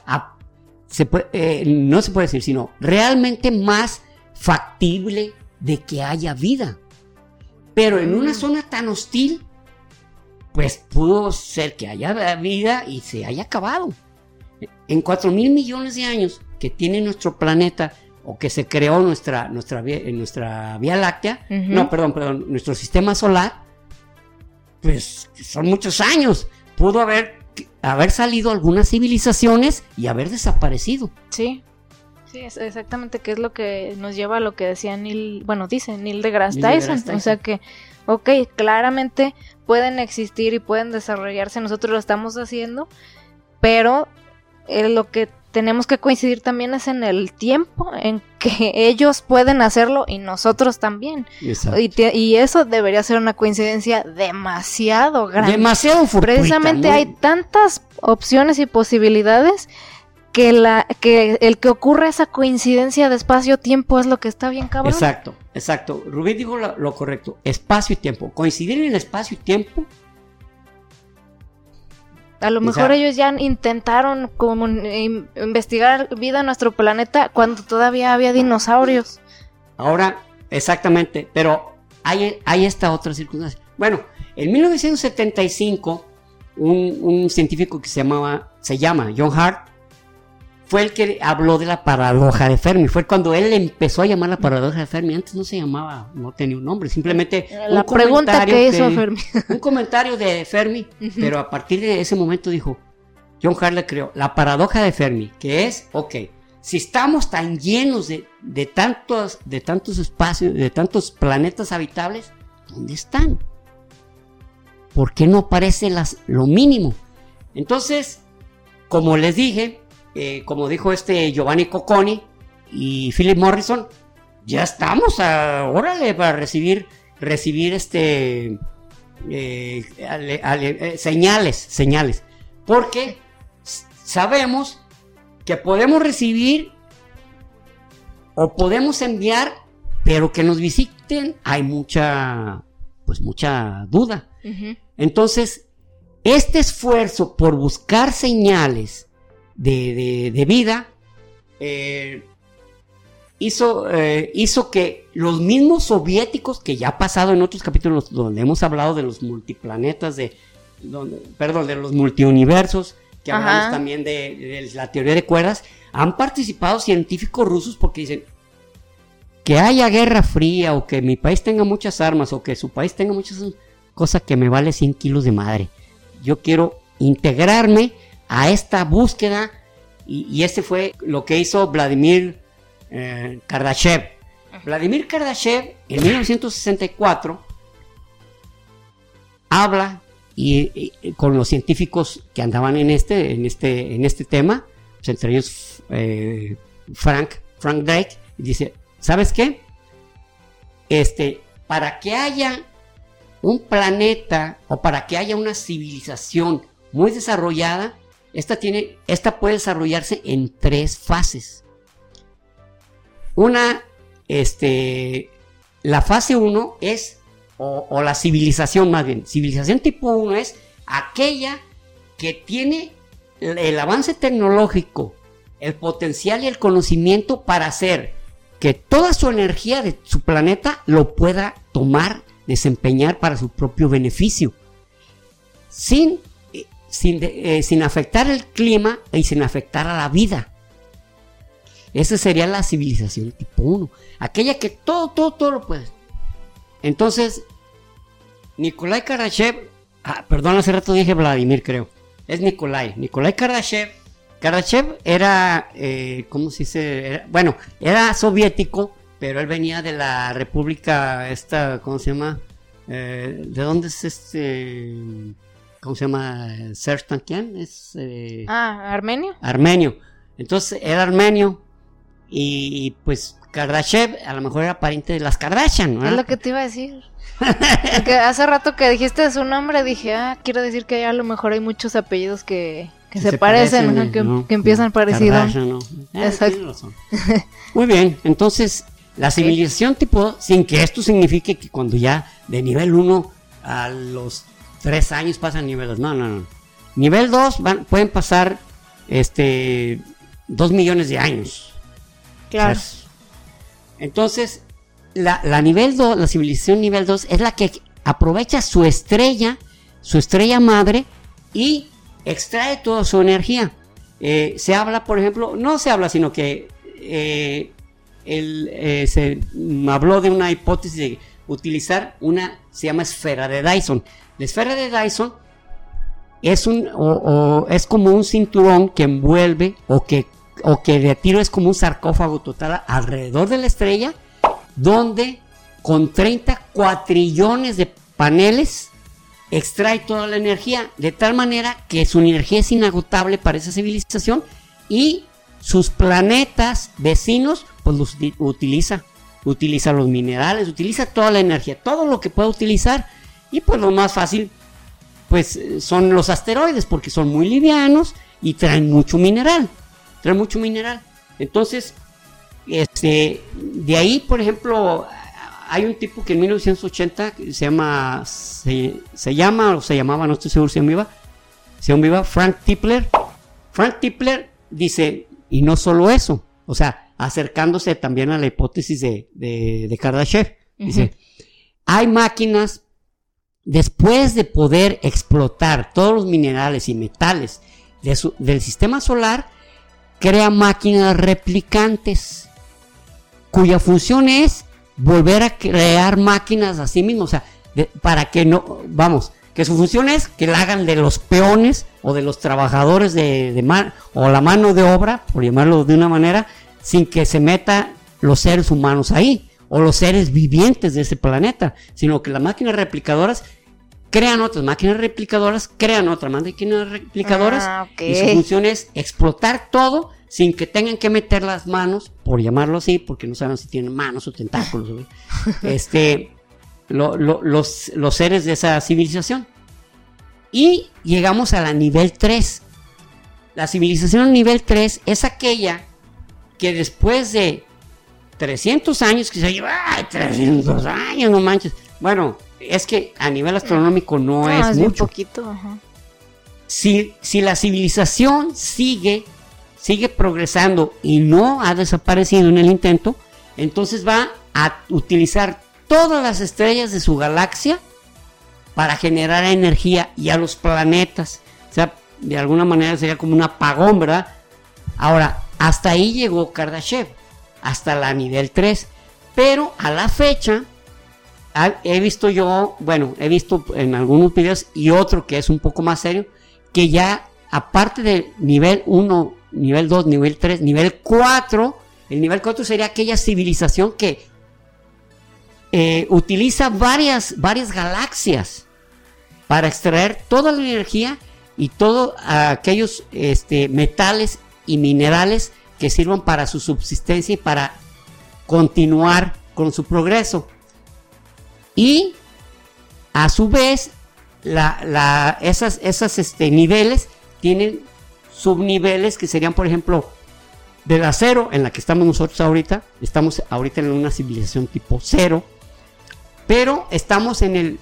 no se puede decir, sino realmente más factible de que haya vida. Pero en una zona tan hostil, pues pudo ser que haya vida y se haya acabado. En 4,000 millones de años que tiene nuestro planeta, o que se creó nuestra Vía Láctea, nuestro sistema solar, pues son muchos años. Pudo haber salido algunas civilizaciones y haber desaparecido. Sí, es exactamente, que es lo que nos lleva a lo que decía dice Neil deGrasse Tyson. O sea que, claramente pueden existir y pueden desarrollarse, nosotros lo estamos haciendo, pero lo que tenemos que coincidir también es en el tiempo en que ellos pueden hacerlo y nosotros también. Y eso debería ser una coincidencia demasiado grande. Demasiado fortuita. Precisamente, ¿no? Hay tantas opciones y posibilidades que el que ocurra esa coincidencia de espacio-tiempo es lo que está bien cabrón. Exacto. Rubí dijo lo correcto. Espacio y tiempo. Coincidir en el espacio y tiempo. A lo mejor ellos ya intentaron como investigar vida en nuestro planeta cuando todavía había dinosaurios. Ahora, exactamente, pero hay esta otra circunstancia. Bueno, en 1975, un científico que se llama John Hart, fue el que habló de la paradoja de Fermi. Fue cuando él empezó a llamar la paradoja de Fermi. Antes no se llamaba, no tenía un nombre, simplemente la pregunta que hizo Fermi. Un comentario de Fermi, pero a partir de ese momento dijo, John Hart le creó la paradoja de Fermi, que es, si estamos tan llenos de tantos espacios, de tantos planetas habitables, ¿dónde están? ¿Por qué no aparece lo mínimo? Entonces, como les dije, como dijo Giovanni Cocconi y Philip Morrison, ya estamos órale para recibir señales, porque sabemos que podemos recibir o podemos enviar pero que nos visiten hay mucha duda. Entonces, este esfuerzo por buscar señales de vida hizo que los mismos soviéticos, que ya ha pasado en otros capítulos donde hemos hablado de los multiplanetas, de los multiuniversos, que hablamos también de la teoría de cuerdas, han participado científicos rusos porque dicen que haya guerra fría o que mi país tenga muchas armas o que su país tenga muchas cosas, que me vale 100 kilos de madre. Yo quiero integrarme a esta búsqueda, y este fue lo que hizo Vladimir Kardashev. Vladimir Kardashev en 1964 habla y con los científicos que andaban en este tema, pues entre ellos Frank Drake, y dice: ¿sabes qué? Para que haya un planeta o para que haya una civilización muy desarrollada, esta puede desarrollarse en 3 fases. La fase 1 es, o la civilización más bien, civilización tipo 1 es aquella que tiene el avance tecnológico, el potencial y el conocimiento para hacer que toda su energía de su planeta lo pueda tomar, desempeñar para su propio beneficio, sin afectar el clima y sin afectar a la vida. Esa sería la civilización tipo 1, aquella que todo lo puede. Entonces, Nikolai Kardashev, perdón, hace rato dije Vladimir, creo, es Nikolai Kardashev. Kardashev era, ¿cómo se dice? Era soviético, pero él venía de la república ¿cómo se llama? ¿De dónde es ¿cómo se llama? ¿Sertankian? ¿Armenio? Armenio. Entonces, era armenio. Y pues Kardashev a lo mejor era pariente de las Kardashian, ¿no? Es lo que te iba a decir. Porque hace rato que dijiste su nombre dije, quiero decir que a lo mejor hay muchos apellidos que se parecen, ¿no? que empiezan parecidos. ¿No? Exacto. Muy bien, entonces la civilización tipo, sin que esto signifique que cuando ya de nivel 1 a los 3 años pasan niveles, no. Nivel 2 pueden pasar 2 millones de años. Claro. Entonces, la nivel 2, la civilización nivel 2 es la que aprovecha su estrella madre y extrae toda su energía. Se habla, por ejemplo, no se habla, sino que se habló de una hipótesis de utilizar se llama esfera de Dyson. La esfera de Dyson es como un cinturón que envuelve o que de tiro es como un sarcófago total alrededor de la estrella, donde con 30 cuatrillones de paneles extrae toda la energía, de tal manera que su energía es inagotable para esa civilización, y sus planetas vecinos pues los utiliza los minerales, utiliza toda la energía, todo lo que pueda utilizar. Y pues lo más fácil pues son los asteroides, porque son muy livianos y traen mucho mineral. Entonces, de ahí, por ejemplo, hay un tipo que en 1980 se llamaba, no estoy seguro si aún viva, Frank Tipler. Frank Tipler dice, y no solo eso, o sea, acercándose también a la hipótesis de Kardashev, dice, hay máquinas, después de poder explotar todos los minerales y metales del sistema solar, crea máquinas replicantes cuya función es volver a crear máquinas a sí mismo, o sea, para que que su función es que la hagan de los peones o de los trabajadores o la mano de obra, por llamarlo de una manera, sin que se meta los seres humanos ahí o los seres vivientes de ese planeta, sino que las máquinas replicadoras crean otras máquinas replicadoras, crean otras máquinas replicadoras, y su función es explotar todo sin que tengan que meter las manos, por llamarlo así, porque no saben si tienen manos o tentáculos, los seres de esa civilización. Y llegamos a la nivel 3. La civilización nivel 3 es aquella que después de 300 años, que se lleva, ¡ay, 300 años, no manches! Bueno, es que a nivel astronómico no es mucho. Un poquito, ajá. Si la civilización sigue progresando y no ha desaparecido en el intento, entonces va a utilizar todas las estrellas de su galaxia para generar energía y a los planetas. O sea, de alguna manera sería como un apagón, ¿verdad? Ahora, hasta ahí llegó Kardashev, hasta la nivel 3. Pero a la fecha, he visto en algunos videos y otro que es un poco más serio, que ya aparte del nivel 1, nivel 2, nivel 3, nivel 4, el nivel 4 sería aquella civilización que utiliza varias galaxias para extraer toda la energía y todos aquellos metales y minerales que sirvan para su subsistencia y para continuar con su progreso. Y a su vez esas niveles tienen subniveles que serían, por ejemplo, del acero, en la que estamos nosotros ahorita. Estamos ahorita en una civilización tipo 0, pero estamos en el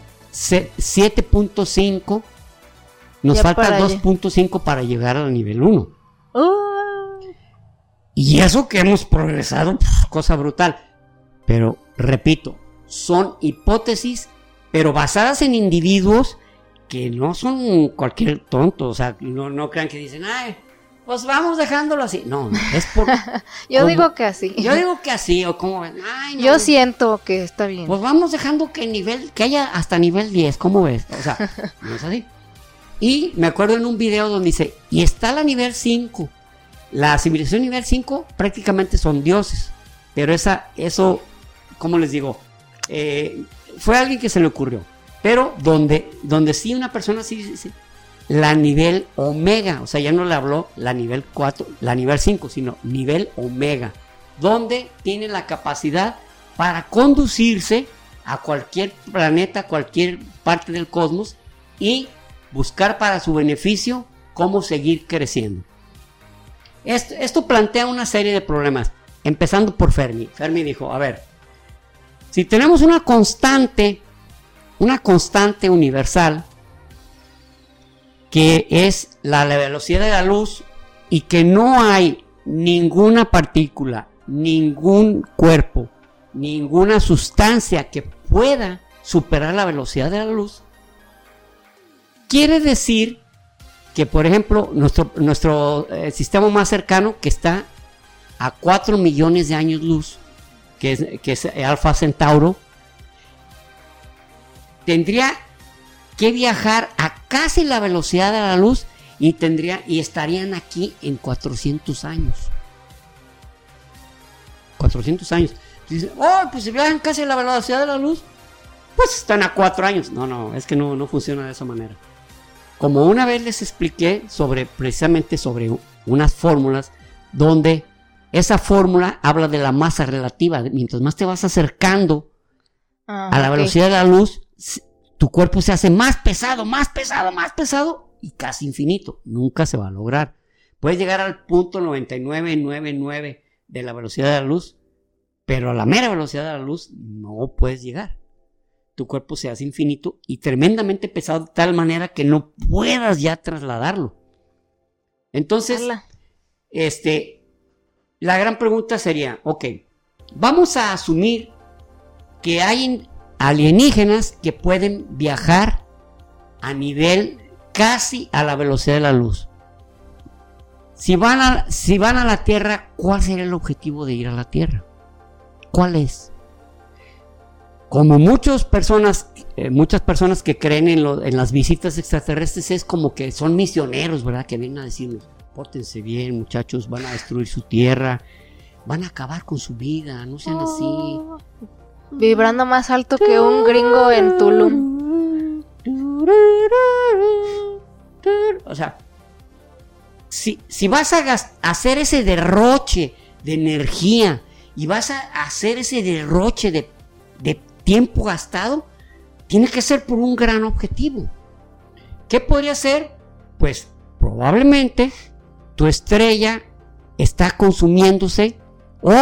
7.5. Nos Ya falta para 2.5 para llegar al nivel 1. Y eso que hemos progresado, cosa brutal. Pero, repito, son hipótesis, pero basadas en individuos que no son cualquier tonto. O sea, no crean que dicen, ay, pues vamos dejándolo así. No, es por... Yo digo que así. Yo digo que así, o como ven. Ay, no, yo siento que está bien. Pues vamos dejando que haya hasta nivel 10, ¿cómo ves? O sea, no es así. Y me acuerdo en un video donde dice, y está la nivel 5. La civilización nivel 5 prácticamente son dioses. Pero eso, ¿cómo les digo? Fue a alguien que se le ocurrió. Pero donde sí una persona sí, la nivel omega, o sea, ya no le habló la nivel 4, la nivel 5, sino nivel omega, donde tiene la capacidad para conducirse a cualquier planeta, cualquier parte del cosmos y buscar para su beneficio cómo seguir creciendo. Esto plantea una serie de problemas, empezando por Fermi. Fermi dijo, a ver, si tenemos una constante universal, que es la velocidad de la luz, y que no hay ninguna partícula, ningún cuerpo, ninguna sustancia que pueda superar la velocidad de la luz, quiere decir que, por ejemplo, nuestro sistema más cercano, que está a 4 millones de años luz, que es Alfa Centauro, tendría que viajar a casi la velocidad de la luz y estarían aquí en 400 años. 400 años. Dicen, pues si viajan casi a la velocidad de la luz, pues están a 4 años. No, es que no funciona de esa manera. Como una vez les expliqué precisamente sobre unas fórmulas donde esa fórmula habla de la masa relativa. Mientras más te vas acercando a la velocidad de la luz, tu cuerpo se hace más pesado y casi infinito. Nunca se va a lograr. Puedes llegar al punto 9999 de la velocidad de la luz, pero a la mera velocidad de la luz no puedes llegar. Tu cuerpo se hace infinito y tremendamente pesado de tal manera que no puedas ya trasladarlo. Entonces, la gran pregunta sería, ok, vamos a asumir que hay alienígenas que pueden viajar a nivel casi a la velocidad de la luz. Si van a la Tierra, ¿cuál sería el objetivo de ir a la Tierra? ¿Cuál es? Como muchas personas que creen en las visitas extraterrestres, es como que son misioneros, ¿verdad? Que vienen a decirnos, pórtense bien, muchachos, van a destruir su tierra, van a acabar con su vida, no sean así. Vibrando más alto que un gringo en Tulum. O sea, si vas a hacer ese derroche de energía y vas a hacer ese derroche de tiempo gastado, tiene que ser por un gran objetivo. ¿Qué podría ser? Pues probablemente tu estrella está consumiéndose o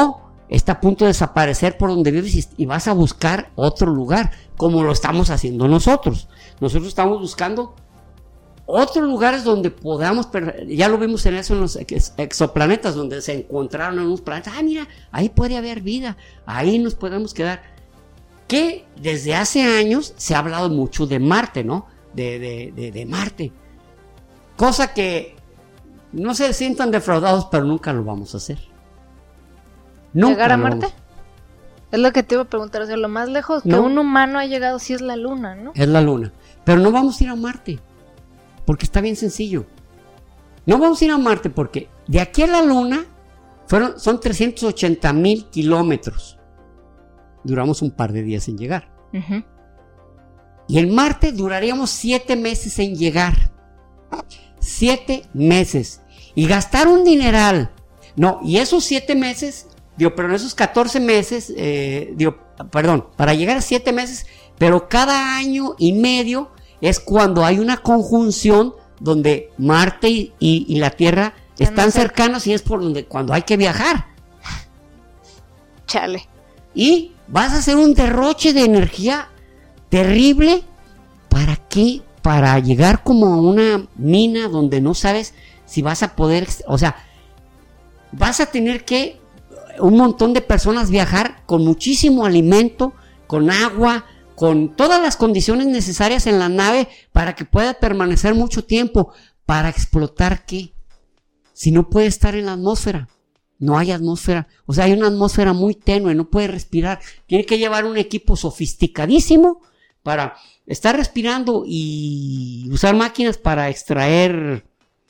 está a punto de desaparecer por donde vives y vas a buscar otro lugar, como lo estamos haciendo nosotros. Nosotros estamos buscando otros lugares donde podamos, ya lo vimos en eso en los exoplanetas, donde se encontraron en unos planetas. Mira, ahí puede haber vida, ahí nos podemos quedar. Que desde hace años se ha hablado mucho de Marte, ¿no? De Marte. Cosa que no se sientan defraudados, pero nunca lo vamos a hacer. Nunca ¿llegar a Marte? Es lo que te iba a preguntar, o sea, lo más lejos que un humano ha llegado sí es la Luna, ¿no? Es la Luna, pero no vamos a ir a Marte, porque está bien sencillo. No vamos a ir a Marte porque de aquí a la Luna son 380,000 kilómetros. Duramos un par de días en llegar. Uh-huh. Y en Marte duraríamos 7 meses en llegar. 7 meses. Y gastar un dineral. No, y esos 7 meses, pero en esos 14 meses, para llegar a 7 meses, pero cada año y medio es cuando hay una conjunción donde Marte y la Tierra están cercanos y es por donde cuando hay que viajar. Chale. Y vas a hacer un derroche de energía terrible. ¿Para qué? Para llegar como a una mina donde no sabes si vas a poder, o sea, vas a tener que un montón de personas viajar con muchísimo alimento, con agua, con todas las condiciones necesarias en la nave para que pueda permanecer mucho tiempo. ¿Para explotar qué? Si no puede estar en la atmósfera. No hay atmósfera, o sea, hay una atmósfera muy tenue, no puede respirar. Tiene que llevar un equipo sofisticadísimo para estar respirando y usar máquinas para extraer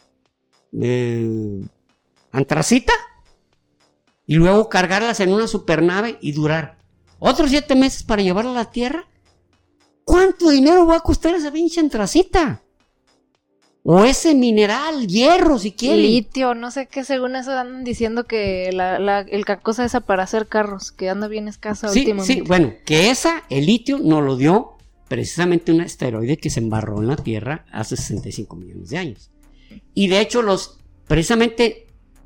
antracita y luego cargarlas en una supernave y durar otros 7 meses para llevarla a la Tierra. ¿Cuánto dinero va a costar esa pinche antracita? O ese mineral, hierro, si quieren. Litio, no sé qué, según eso andan diciendo que el cosa esa para hacer carros, que anda bien escasa últimamente. Sí, bueno, que el litio nos lo dio precisamente un asteroide que se embarró en la Tierra hace 65 millones de años. Y de hecho, precisamente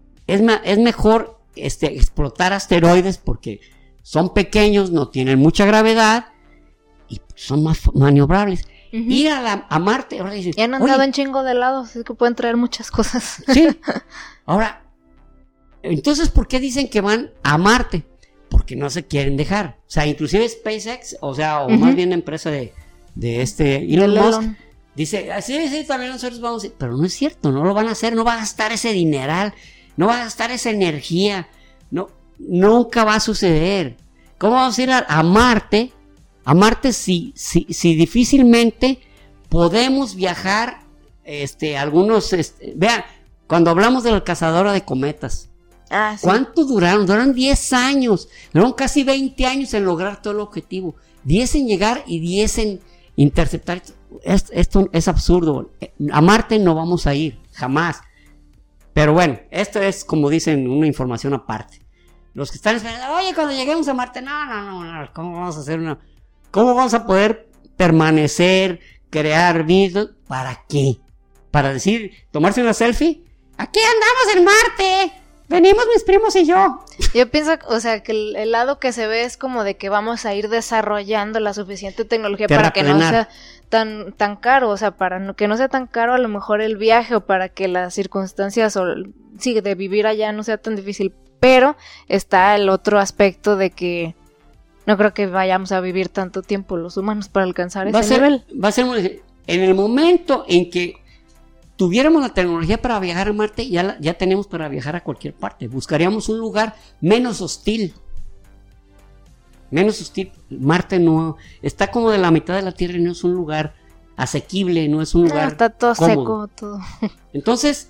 es mejor explotar asteroides porque son pequeños, no tienen mucha gravedad y son más maniobrables. Uh-huh. Ir a Marte, ahora dicen, ya han andado en chingo de lados, así que pueden traer muchas cosas. Sí. Ahora, entonces, ¿por qué dicen que van a Marte? Porque no se quieren dejar. O sea, inclusive SpaceX, o más bien la empresa de Elon Musk, dice, sí, también nosotros vamos a ir. Pero no es cierto, no lo van a hacer, no va a gastar ese dineral, no va a gastar esa energía, no, nunca va a suceder. ¿Cómo vamos a ir a Marte? A Marte si difícilmente podemos viajar, algunos, vean, cuando hablamos de la cazadora de cometas, sí. ¿Cuánto duraron? Duraron 10 años, duraron casi 20 años en lograr todo el objetivo, 10 en llegar y 10 en interceptar. Esto es absurdo, a Marte no vamos a ir, jamás. Pero bueno, esto es, como dicen, una información aparte. Los que están esperando, oye, cuando lleguemos a Marte, no, ¿cómo vamos a hacer ¿Cómo vamos a poder permanecer, crear vida? ¿Para qué? ¿Para decir, tomarse una selfie? ¡Aquí andamos en Marte! ¡Venimos mis primos y yo! Yo pienso, o sea, que el lado que se ve es como de que vamos a ir desarrollando la suficiente tecnología para que no sea tan caro, o sea, para que no sea tan caro a lo mejor el viaje o para que las circunstancias de vivir allá no sea tan difícil. Pero está el otro aspecto de que no creo que vayamos a vivir tanto tiempo los humanos para alcanzar ese nivel. Va a ser en el momento en que tuviéramos la tecnología para viajar a Marte, ya tenemos para viajar a cualquier parte. Buscaríamos un lugar menos hostil. Marte no está como de la mitad de la Tierra y no es un lugar asequible, no es un lugar está todo cómodo. Seco, todo. Entonces,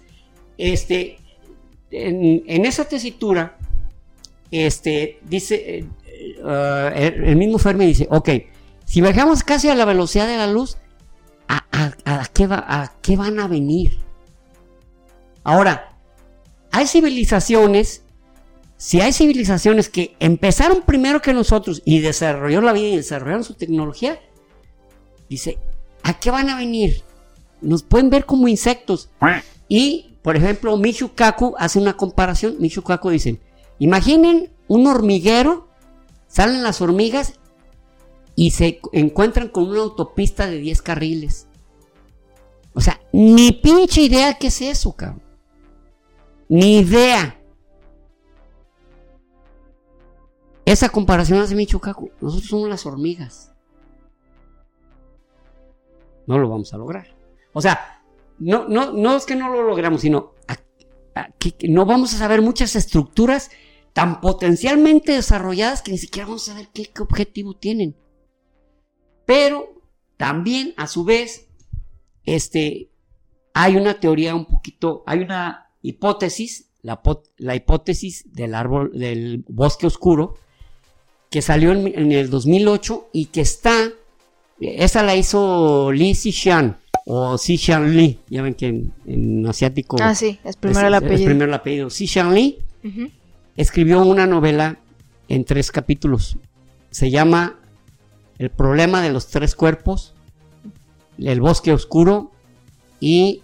en esa tesitura, dice, el mismo Fermi dice, ok, si viajamos casi a la velocidad de la luz, ¿a qué van a venir? Ahora, si hay civilizaciones que empezaron primero que nosotros y desarrollaron la vida y desarrollaron su tecnología, dice, ¿a qué van a venir? Nos pueden ver como insectos. Y, por ejemplo, Michio Kaku hace una comparación. Michio Kaku dice, imaginen un hormiguero, salen las hormigas y se encuentran con una autopista de 10 carriles. O sea, ni pinche idea qué es eso, cabrón. Ni idea. Esa comparación hace mi Chucaco. Nosotros somos las hormigas. No lo vamos a lograr. O sea, no es que no lo logramos, sino que no vamos a saber muchas estructuras tan potencialmente desarrolladas que ni siquiera vamos a saber qué objetivo tienen. Pero también, a su vez, hay una teoría un poquito, hay una hipótesis, la hipótesis del bosque oscuro, que salió en el 2008 y que esa la hizo Li Zixian, o Zixian Li, ya ven que en asiático... Ah, sí, es primero el apellido. Es primero el apellido. Zixian Li escribió una novela en 3 capítulos. Se llama El problema de los 3 cuerpos, El bosque oscuro y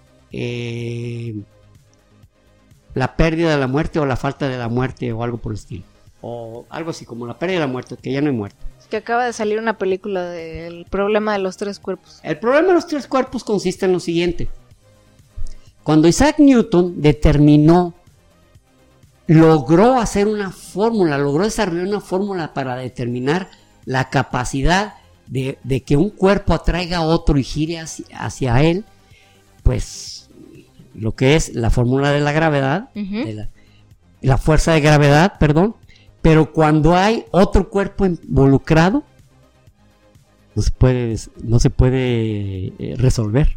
la pérdida de la muerte o la falta de la muerte o algo por el estilo. O algo así como la pérdida de la muerte, que ya no hay muerte. Que acaba de salir una película del problema de los 3 cuerpos. El problema de los 3 cuerpos consiste en lo siguiente. Cuando Isaac Newton logró hacer una fórmula, logró desarrollar una fórmula para determinar la capacidad de que un cuerpo atraiga a otro y gire hacia él, pues lo que es la fórmula de la gravedad, de la fuerza de gravedad, perdón. Pero cuando hay otro cuerpo involucrado, no se puede resolver.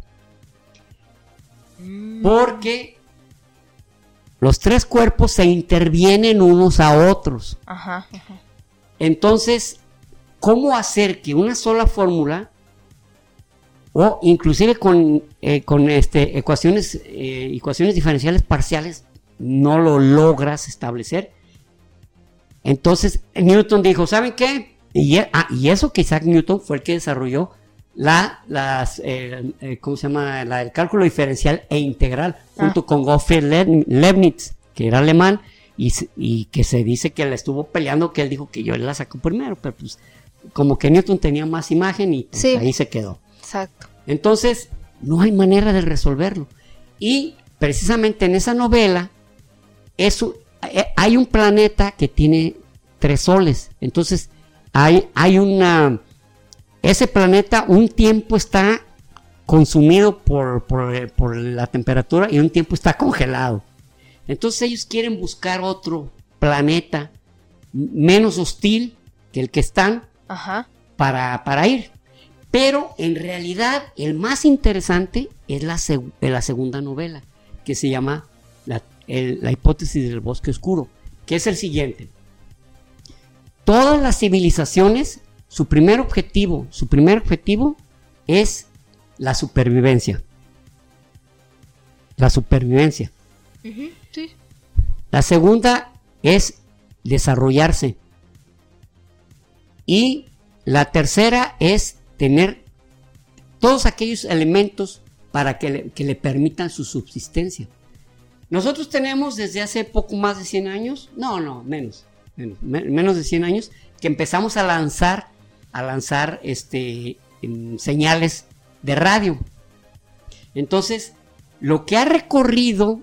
Porque los 3 cuerpos se intervienen unos a otros. Ajá. Entonces, ¿cómo hacer que una sola fórmula, o inclusive con ecuaciones diferenciales parciales, no lo logras establecer? Entonces Newton dijo, ¿saben qué? Y eso que Isaac Newton fue el que desarrolló ¿cómo se llama? El cálculo diferencial e integral, junto con Gottfried Leibniz, que era alemán, y que se dice que la estuvo peleando, que él dijo que yo la sacó primero, pero pues como que Newton tenía más imagen y pues, ahí se quedó. Exacto. Entonces, no hay manera de resolverlo. Y precisamente en esa novela, hay un planeta que tiene 3 soles. Entonces ese planeta un tiempo está consumido por la temperatura y un tiempo está congelado. Entonces ellos quieren buscar otro planeta menos hostil que el que están para ir. Pero en realidad el más interesante es la segunda novela, que se llama la hipótesis del bosque oscuro, que es el siguiente. Todas las civilizaciones, su primer objetivo es la supervivencia. La supervivencia. Sí. La segunda es desarrollarse. Y la tercera es tener todos aquellos elementos para que le permitan su subsistencia. Nosotros tenemos desde hace poco más de 100 años, menos de 100 años, que empezamos a lanzar señales de radio. Entonces, lo que ha recorrido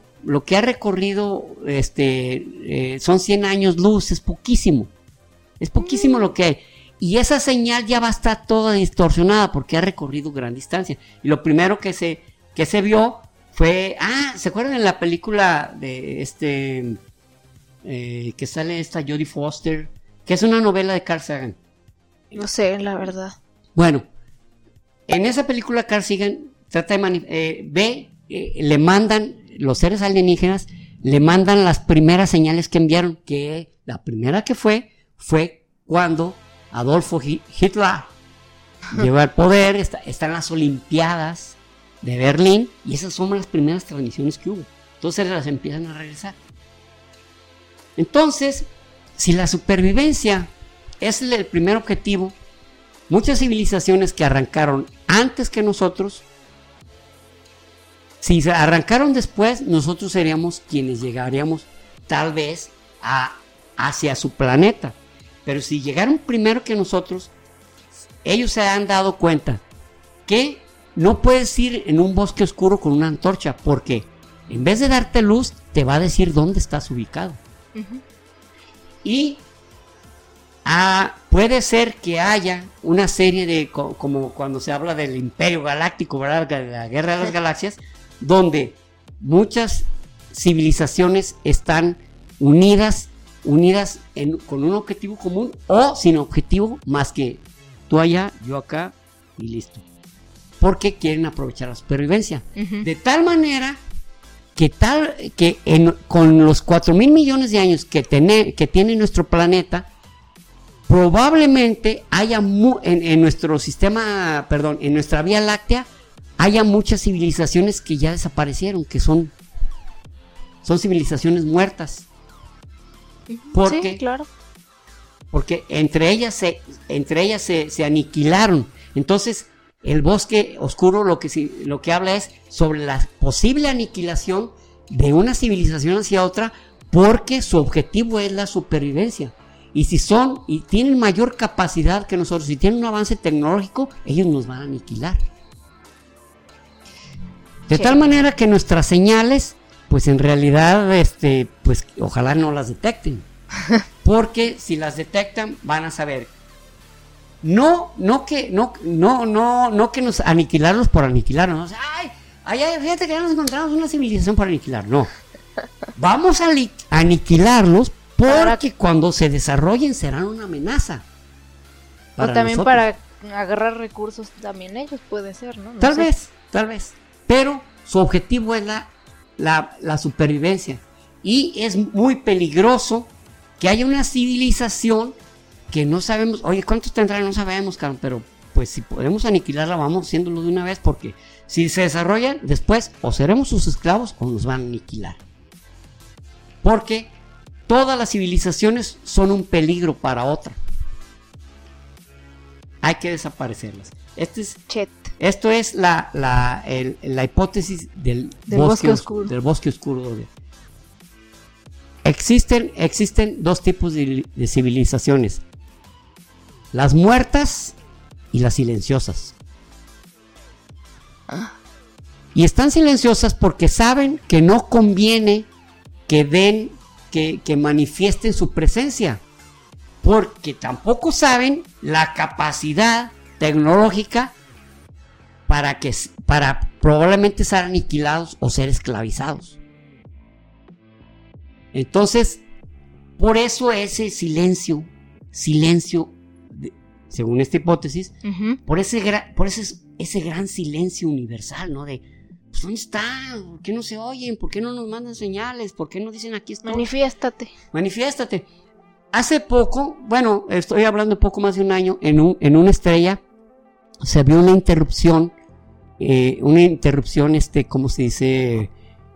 son 100 años luz, es poquísimo lo que hay. Y esa señal ya va a estar toda distorsionada porque ha recorrido gran distancia. Y lo primero que se vio fue, ¿se acuerdan en la película de que sale esta Jodie Foster, que es una novela de Carl Sagan? No sé, la verdad. Bueno, en esa película Carl Sagan trata de le mandan los seres alienígenas, le mandan las primeras señales que enviaron, que la primera que fue cuando Adolfo Hitler llegó al poder, están las Olimpiadas de Berlín, y esas son las primeras transmisiones que hubo. Entonces las empiezan a regresar. Entonces, si la supervivencia es el primer objetivo, muchas civilizaciones que arrancaron antes que nosotros, si se arrancaron después, nosotros seríamos quienes llegaríamos tal vez a hacia su planeta. Pero si llegaron primero que nosotros, ellos se han dado cuenta que no puedes ir en un bosque oscuro con una antorcha, porque en vez de darte luz, te va a decir dónde estás ubicado. Uh-huh. Y puede ser que haya una serie de, como cuando se habla del Imperio Galáctico, ¿verdad? De la Guerra de las Galaxias, donde muchas civilizaciones están unidas con un objetivo común o sin objetivo más que tú allá, yo acá y listo. Porque quieren aprovechar la supervivencia. Uh-huh. De tal manera que con los 4,000 millones de años que tiene nuestro planeta, probablemente haya en nuestro sistema, en nuestra Vía Láctea, haya muchas civilizaciones que ya desaparecieron, que son civilizaciones muertas. Porque, sí, claro. Porque entre ellas se aniquilaron. Entonces, el bosque oscuro lo que habla es sobre la posible aniquilación de una civilización hacia otra, porque su objetivo es la supervivencia. Y si tienen mayor capacidad que nosotros, si tienen un avance tecnológico, ellos nos van a aniquilar. De tal manera que nuestras señales, pues en realidad, pues ojalá no las detecten. Porque si las detectan, van a saber. No que nos aniquilarlos por aniquilarnos. Ay, fíjate que ya nos encontramos una civilización para aniquilar. No. Vamos a aniquilarlos porque cuando se desarrollen serán una amenaza. O también nosotros. Para agarrar recursos también ellos, puede ser, ¿no? Tal vez. Pero su objetivo es la supervivencia. Y es muy peligroso que haya una civilización que no sabemos, oye, ¿cuántos tendrán? No sabemos, Carlos, pero pues si podemos aniquilarla, vamos haciéndolo de una vez, porque si se desarrollan, después o seremos sus esclavos o nos van a aniquilar. Porque todas las civilizaciones son un peligro para otra. Hay que desaparecerlas. Esto es la hipótesis del bosque oscuro. Del bosque oscuro. Existen dos tipos de civilizaciones: las muertas y las silenciosas. Y están silenciosas porque saben que no conviene que manifiesten su presencia, porque tampoco saben la capacidad tecnológica para probablemente ser aniquilados o ser esclavizados. Entonces, por eso ese silencio, según esta hipótesis, uh-huh, por ese gran silencio universal, ¿no? De, pues, ¿dónde están? ¿Por qué no se oyen? ¿Por qué no nos mandan señales? ¿Por qué no dicen aquí estoy? Manifiéstate. Hace poco, bueno, estoy hablando poco más de un año, en una estrella se vio una interrupción, ¿cómo se dice?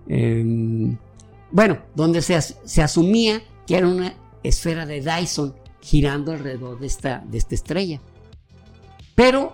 Bueno, donde se asumía que era una esfera de Dyson girando alrededor de esta estrella. Pero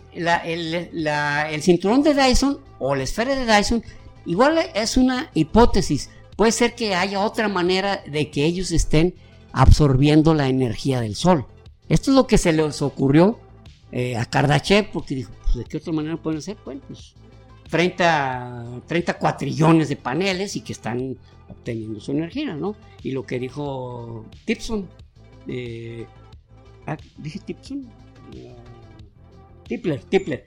el cinturón de Dyson o la esfera de Dyson igual es una hipótesis. Puede ser que haya otra manera de que ellos estén absorbiendo la energía del Sol. Esto es lo que se les ocurrió a Kardashev, porque dijo, pues, ¿de qué otra manera pueden hacer? Bueno, pues 30 cuatrillones de paneles y que están obteniendo su energía, ¿no? Y lo que dijo Tipson, ¿dije Tipson? Tipler,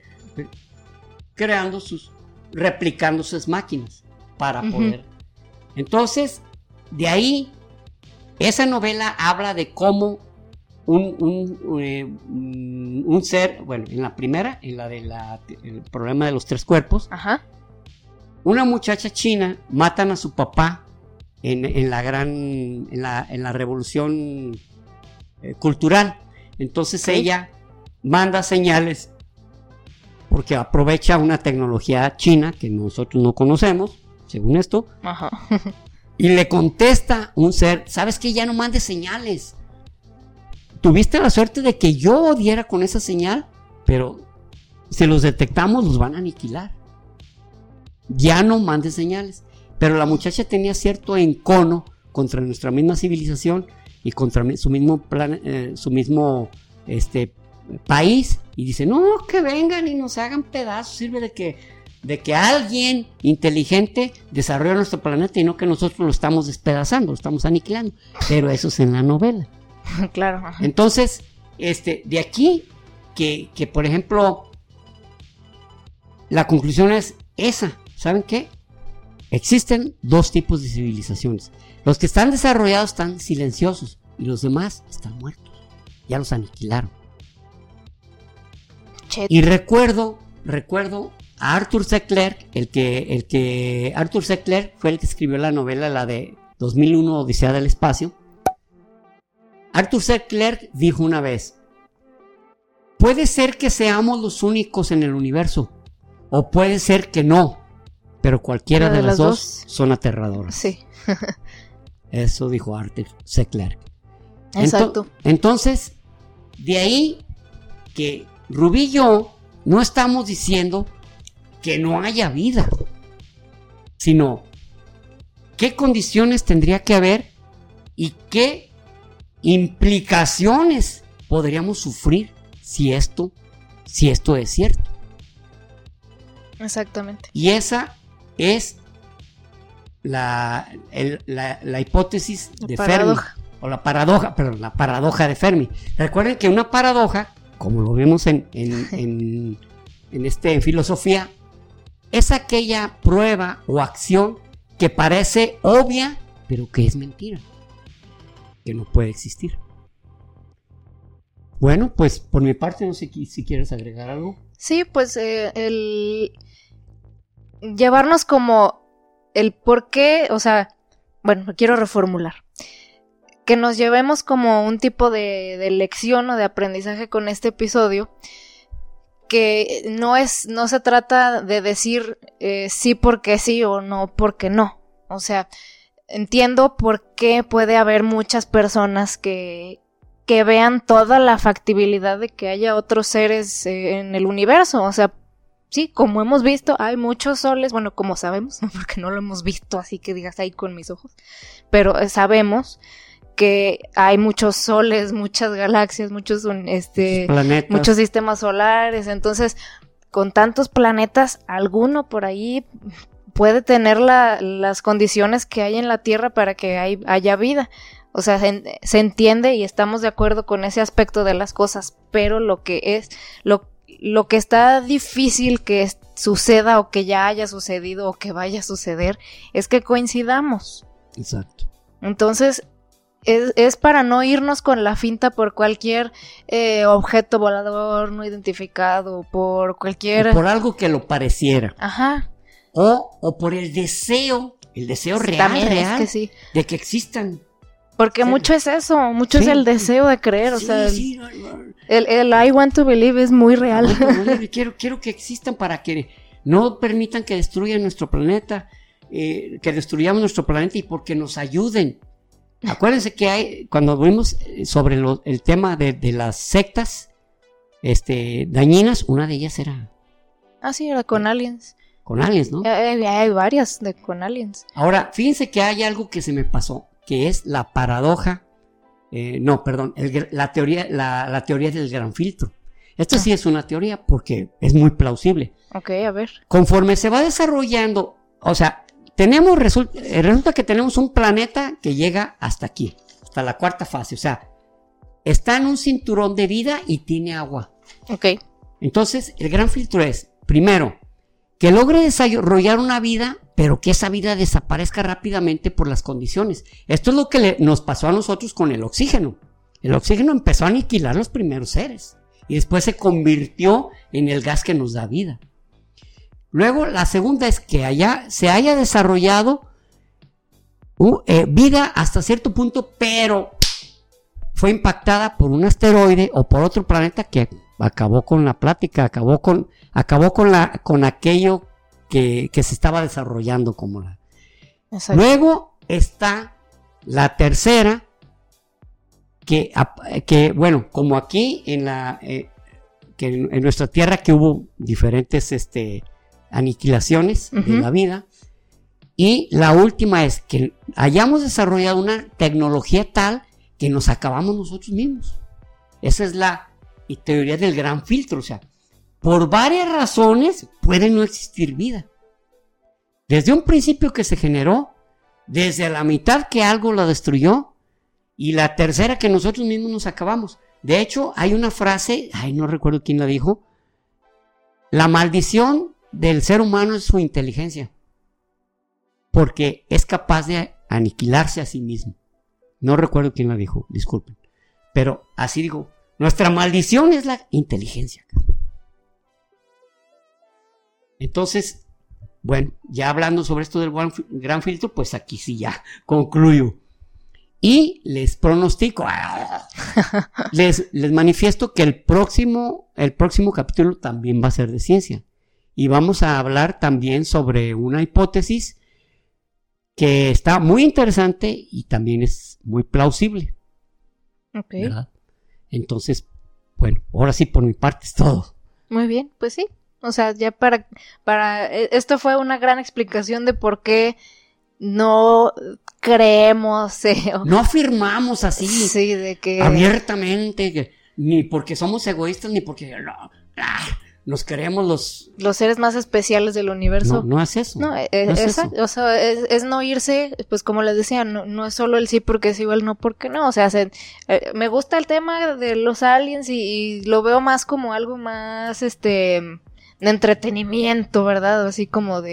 replicando sus máquinas para poder. Entonces, de ahí, esa novela habla de cómo un ser, bueno, en la primera, en la el problema de los 3 cuerpos, ajá, una muchacha china matan a su papá en la revolución cultural. Entonces ella manda señales porque aprovecha una tecnología china que nosotros no conocemos, según esto. Ajá. Y le contesta un ser, ¿sabes qué? Ya no mandes señales. Tuviste la suerte de que yo diera con esa señal, pero si los detectamos los van a aniquilar. Ya no mandes señales. Pero la muchacha tenía cierto encono contra nuestra misma civilización y contra su mismo país, y dice, no, que vengan y nos hagan pedazos, sirve de que alguien inteligente desarrolle nuestro planeta y no que nosotros lo estamos despedazando, lo estamos aniquilando. Pero eso es en la novela. Claro. Entonces, de aquí que por ejemplo, la conclusión es esa. ¿Saben qué? Existen dos tipos de civilizaciones. Los que están desarrollados están silenciosos y los demás están muertos. Ya los aniquilaron. Y recuerdo a Arthur C. Clarke, Arthur C. Clarke fue el que escribió la novela, la de 2001, Odisea del Espacio. Arthur C. Clarke dijo una vez, puede ser que seamos los únicos en el universo, o puede ser que no, pero cualquiera de las dos son aterradoras. Sí. Eso dijo Arthur C. Clarke. Exacto. Entonces, de ahí que Rubí y yo no estamos diciendo que no haya vida, sino qué condiciones tendría que haber y qué implicaciones podríamos sufrir si esto es cierto. Exactamente. Y esa es la hipótesis de Fermi, o la paradoja de Fermi. Recuerden que una paradoja, como lo vemos en filosofía, es aquella prueba o acción que parece obvia, pero que es mentira, que no puede existir. Bueno, pues por mi parte, no sé si quieres agregar algo. Sí, pues el llevarnos como el por qué, o sea, bueno, lo quiero reformular. Que nos llevemos como un tipo de lección o de aprendizaje con este episodio, que no se trata de decir sí porque sí o no porque no. O sea, entiendo por qué puede haber muchas personas que vean toda la factibilidad de que haya otros seres en el universo. O sea, sí, como hemos visto, hay muchos soles, bueno, como sabemos, porque no lo hemos visto así que digas ahí con mis ojos, pero sabemos que hay muchos soles, muchas galaxias, muchos planetas, muchos sistemas solares. Entonces, con tantos planetas, alguno por ahí puede tener las condiciones que hay en la Tierra para que haya vida. O sea, se entiende y estamos de acuerdo con ese aspecto de las cosas, pero lo que está difícil que suceda o que ya haya sucedido o que vaya a suceder es que coincidamos. Exacto. Entonces, es para no irnos con la finta por cualquier objeto volador no identificado, por cualquier... O por algo que lo pareciera. Ajá. O por el deseo real, es que sí, de que existan. Porque mucho es eso, mucho es el deseo de creer, o sea, el I want to believe es muy real. Quiero que existan para que no permitan que destruyan nuestro planeta, que destruyamos nuestro planeta y porque nos ayuden. Acuérdense que cuando vimos sobre el tema de las sectas dañinas, una de ellas era... Ah, sí, era con aliens. Con aliens, ¿no? Hay varias con aliens. Ahora, fíjense que hay algo que se me pasó, que es la paradoja, la teoría del gran filtro. Esto sí es una teoría porque es muy plausible. Ok, a ver. Conforme se va desarrollando, o sea, resulta que tenemos un planeta que llega hasta aquí, hasta la cuarta fase, o sea, está en un cinturón de vida y tiene agua. Ok. Entonces, el gran filtro es, primero, que logre desarrollar una vida, pero que esa vida desaparezca rápidamente por las condiciones. Esto es lo que nos pasó a nosotros con el oxígeno. El oxígeno empezó a aniquilar los primeros seres y después se convirtió en el gas que nos da vida. Luego, la segunda es que se haya desarrollado vida hasta cierto punto, pero fue impactada por un asteroide o por otro planeta que acabó con la plática, acabó con aquello que se estaba desarrollando como la. Exacto. Luego está la tercera, que bueno, como aquí que en nuestra Tierra que hubo diferentes aniquilaciones de la vida, y la última es que hayamos desarrollado una tecnología tal que nos acabamos nosotros mismos. Esa es la teoría del gran filtro. O sea, por varias razones puede no existir vida. Desde un principio que se generó, desde la mitad que algo la destruyó, y la tercera que nosotros mismos nos acabamos. De hecho, hay una frase, no recuerdo quién la dijo, la maldición del ser humano es su inteligencia, porque es capaz de aniquilarse a sí mismo. No recuerdo quién la dijo, disculpen, pero así digo, nuestra maldición es la inteligencia. Entonces, bueno, ya hablando sobre esto del gran filtro, pues aquí sí ya concluyo. Y les pronostico, les manifiesto que el próximo capítulo también va a ser de ciencia. Y vamos a hablar también sobre una hipótesis que está muy interesante y también es muy plausible. Ok. ¿Verdad? Entonces, bueno, ahora sí por mi parte es todo. Muy bien, pues sí. O sea, ya para esto fue una gran explicación de por qué no creemos, no afirmamos así, sí, de que abiertamente, ni porque somos egoístas, ni porque nos creemos los seres más especiales del universo. No es eso. No es eso. O sea, es no irse, pues como les decía, no es solo el sí porque sí o el no porque no. O sea, me gusta el tema de los aliens y lo veo más como algo más, de entretenimiento, ¿verdad? Así como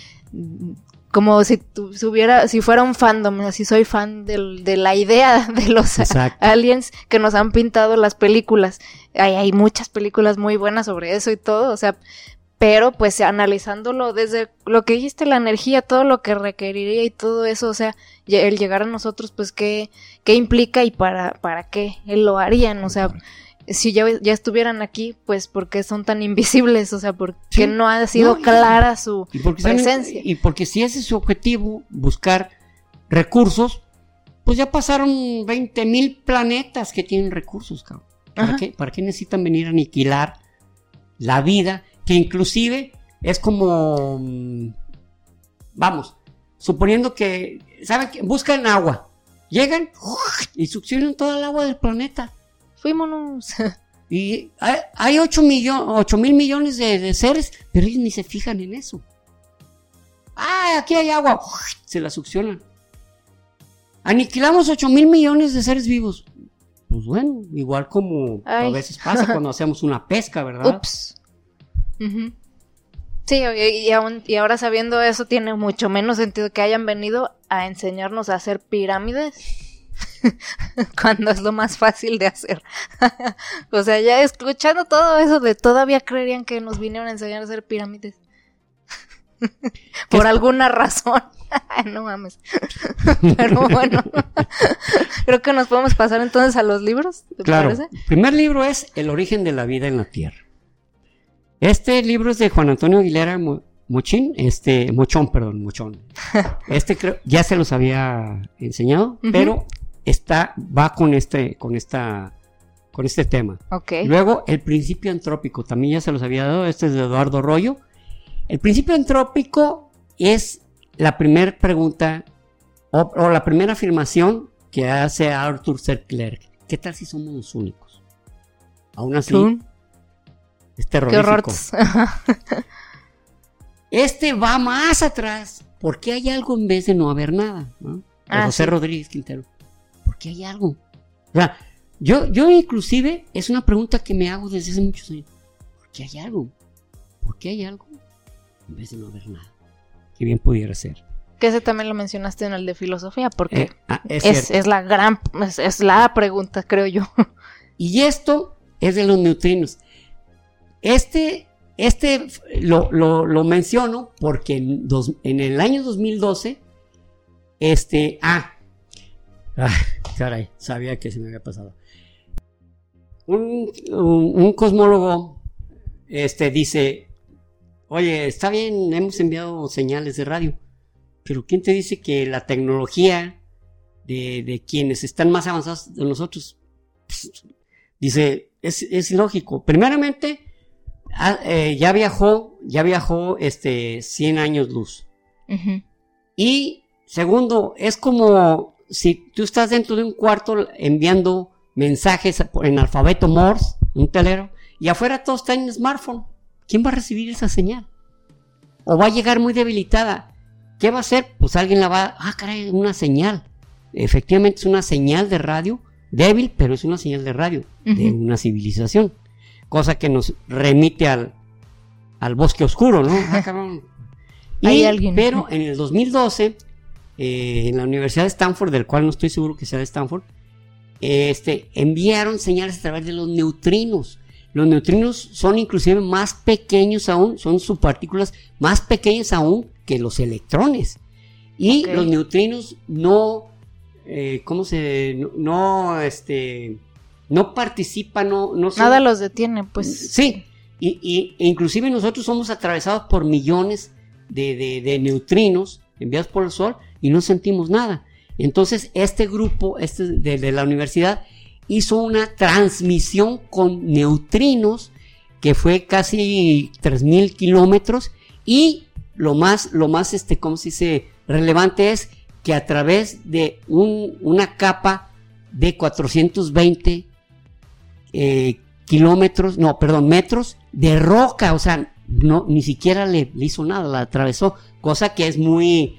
si fuera un fandom, así soy fan de la idea de los aliens que nos han pintado las películas. Hay muchas películas muy buenas sobre eso y todo, o sea, pero pues analizándolo desde lo que dijiste, la energía, todo lo que requeriría y todo eso, o sea, el llegar a nosotros, pues qué implica y para qué lo harían, o sea, si ya estuvieran aquí, pues porque son tan invisibles, o sea, porque no ha sido clara su presencia. Y porque si ese es su objetivo, buscar recursos, pues ya pasaron 20,000 planetas que tienen recursos, cabrón. ¿Para qué necesitan venir a aniquilar la vida? Que inclusive es como, vamos, suponiendo que, ¿saben qué? Buscan agua, llegan y succionan toda el agua del planeta. Fuímonos. Y hay 8,000 millones de seres, pero ellos ni se fijan en eso. Aquí hay agua. Se la succionan. Aniquilamos 8,000 millones de seres vivos. Pues bueno, igual como a veces pasa cuando hacemos una pesca, ¿verdad? Ups. Uh-huh. Sí, y ahora sabiendo eso, tiene mucho menos sentido que hayan venido a enseñarnos a hacer pirámides. Cuando es lo más fácil de hacer. O sea, ya escuchando todo eso de todavía creerían que nos vinieron a enseñar a hacer pirámides. Por alguna razón. No mames. Pero bueno, creo que nos podemos pasar entonces a los libros. Claro, el primer libro es El origen de la vida en la Tierra. Este libro es de Juan Antonio Aguilera Mochón. Creo, ya se los había enseñado, uh-huh. Pero va con este tema. Okay. Luego, el principio antrópico, también ya se los había dado, este es de Eduardo Rollo. El principio antrópico es la primera pregunta o la primera afirmación que hace Arthur C. Clarke. ¿Qué tal si somos los únicos? Aún así, es terrorífico. Este va más atrás. ¿Por qué hay algo en vez de no haber nada? ¿No? José Rodríguez Quintero. ¿Por qué hay algo? O sea, yo inclusive es una pregunta que me hago desde hace muchos años. ¿Por qué hay algo? ¿Por qué hay algo en vez de no haber nada? Que bien pudiera ser. Que ese también lo mencionaste en el de filosofía, porque es la pregunta, creo yo. Y esto es de los neutrinos. Lo menciono porque en el año 2012, caray, sabía que se me había pasado. Un cosmólogo, dice, oye, está bien, hemos enviado señales de radio, pero ¿quién te dice que la tecnología de quienes están más avanzados de nosotros? Dice, es ilógico. Primeramente, ya viajó 100 años luz. Uh-huh. Y segundo, es como si tú estás dentro de un cuarto enviando mensajes en alfabeto Morse, un telero, y afuera todos están en smartphone, ¿quién va a recibir esa señal? O va a llegar muy debilitada. ¿Qué va a hacer? Pues alguien la va a... caray, una señal. Efectivamente es una señal de radio, débil, pero es una señal de radio, de una civilización. Cosa que nos remite al bosque oscuro, ¿no? Cabrón. Hay alguien. Pero en el 2012, en la Universidad de Stanford, del cual no estoy seguro que sea de Stanford, enviaron señales a través de los neutrinos. Los neutrinos son inclusive más pequeños aún, son subpartículas más pequeñas aún que los electrones. Y los neutrinos no participan, no son, nada los detiene, pues. Sí, e inclusive nosotros somos atravesados por millones de neutrinos enviados por el Sol y no sentimos nada. Entonces este grupo de la universidad hizo una transmisión con neutrinos que fue casi 3,000 kilómetros, y lo más ¿cómo se dice? Relevante es que a través de una capa de 420 metros de roca, o sea, ni siquiera le hizo nada, la atravesó, cosa que es muy,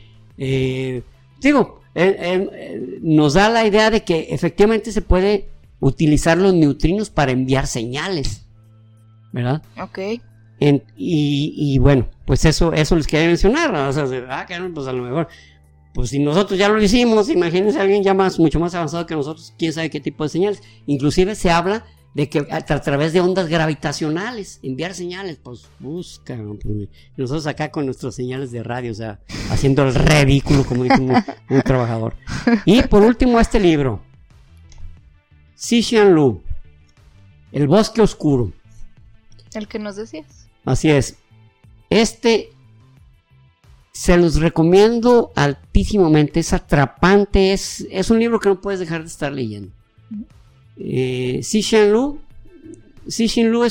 nos da la idea de que efectivamente se puede utilizar los neutrinos para enviar señales, ¿verdad? Ok. Y bueno, pues eso les quería mencionar, ¿no? O sea, pues a lo mejor, pues si nosotros ya lo hicimos, imagínense a alguien ya mucho más avanzado que nosotros, quién sabe qué tipo de señales. Inclusive se habla de que a través de ondas gravitacionales enviar señales, pues busca, pues, nosotros acá con nuestras señales de radio, o sea, haciendo el ridículo, como dice un trabajador. Y por último, este libro, Cixin Liu, El bosque oscuro. El que nos decías. Así es. Se los recomiendo altísimamente, es atrapante, es un libro que no puedes dejar de estar leyendo. Cixin Liu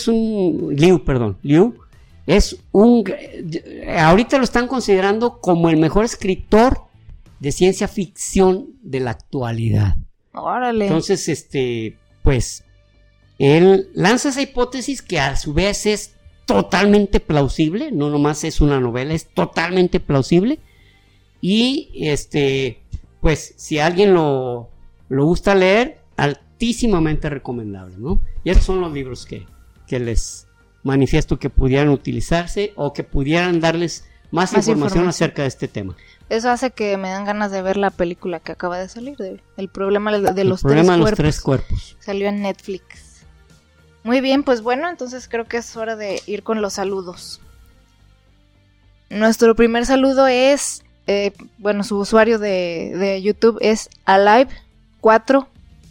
es ahorita lo están considerando como el mejor escritor de ciencia ficción de la actualidad. Órale. Entonces, pues, él lanza esa hipótesis que a su vez es totalmente plausible, no nomás es una novela, es totalmente plausible. Y pues, si a alguien lo gusta leer, altísimamente recomendable, ¿no? Y estos son los libros que les manifiesto que pudieran utilizarse o que pudieran darles más información acerca de este tema. Eso hace que me dan ganas de ver la película que acaba de salir, El problema de los tres cuerpos. Salió en Netflix. Muy bien, pues bueno, entonces creo que es hora de ir con los saludos. Nuestro primer saludo es, su usuario de YouTube es Alive4Ja.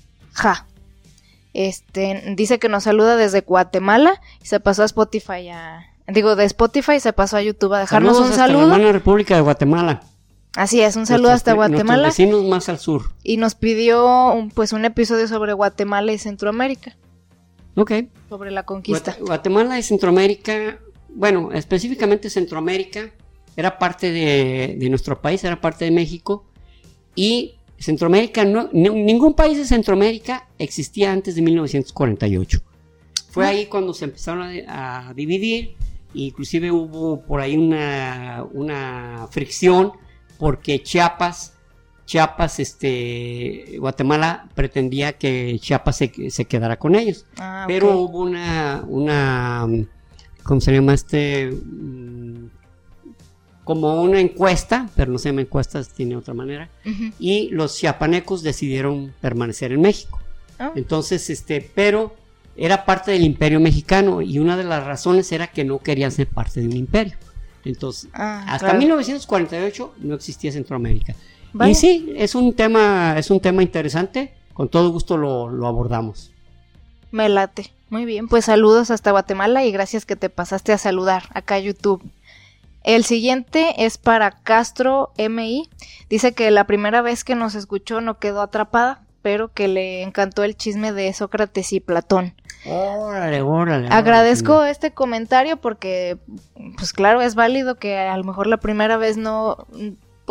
Dice que nos saluda desde Guatemala y se pasó a Spotify de Spotify se pasó a YouTube a dejarnos un saludo. Hasta la hermana República de Guatemala. Así es, un saludo hasta Guatemala. Nuestros vecinos más al sur. Y nos pidió un episodio sobre Guatemala y Centroamérica. Ok. Sobre la conquista. Guatemala y Centroamérica, bueno, específicamente Centroamérica, era parte de nuestro país, era parte de México. Y Centroamérica, ningún país de Centroamérica existía antes de 1948. Fue ahí cuando se empezaron a dividir. Inclusive hubo por ahí una fricción porque Chiapas, Guatemala pretendía que Chiapas se quedara con ellos. Pero hubo una ¿cómo se llama como una encuesta, pero no se llama encuesta, tiene otra manera, y los chiapanecos decidieron permanecer en México. Entonces, pero era parte del imperio mexicano y una de las razones era que no querían ser parte de un imperio. Entonces, hasta 1948 no existía Centroamérica. Vale. Y sí, es un tema interesante, con todo gusto lo abordamos. Me late. Muy bien, pues saludos hasta Guatemala y gracias que te pasaste a saludar acá a YouTube. El siguiente es para Castro MI. Dice que la primera vez que nos escuchó no quedó atrapada, pero que le encantó el chisme de Sócrates y Platón. Órale. Agradezco este comentario porque, pues claro, es válido que a lo mejor la primera vez no, pues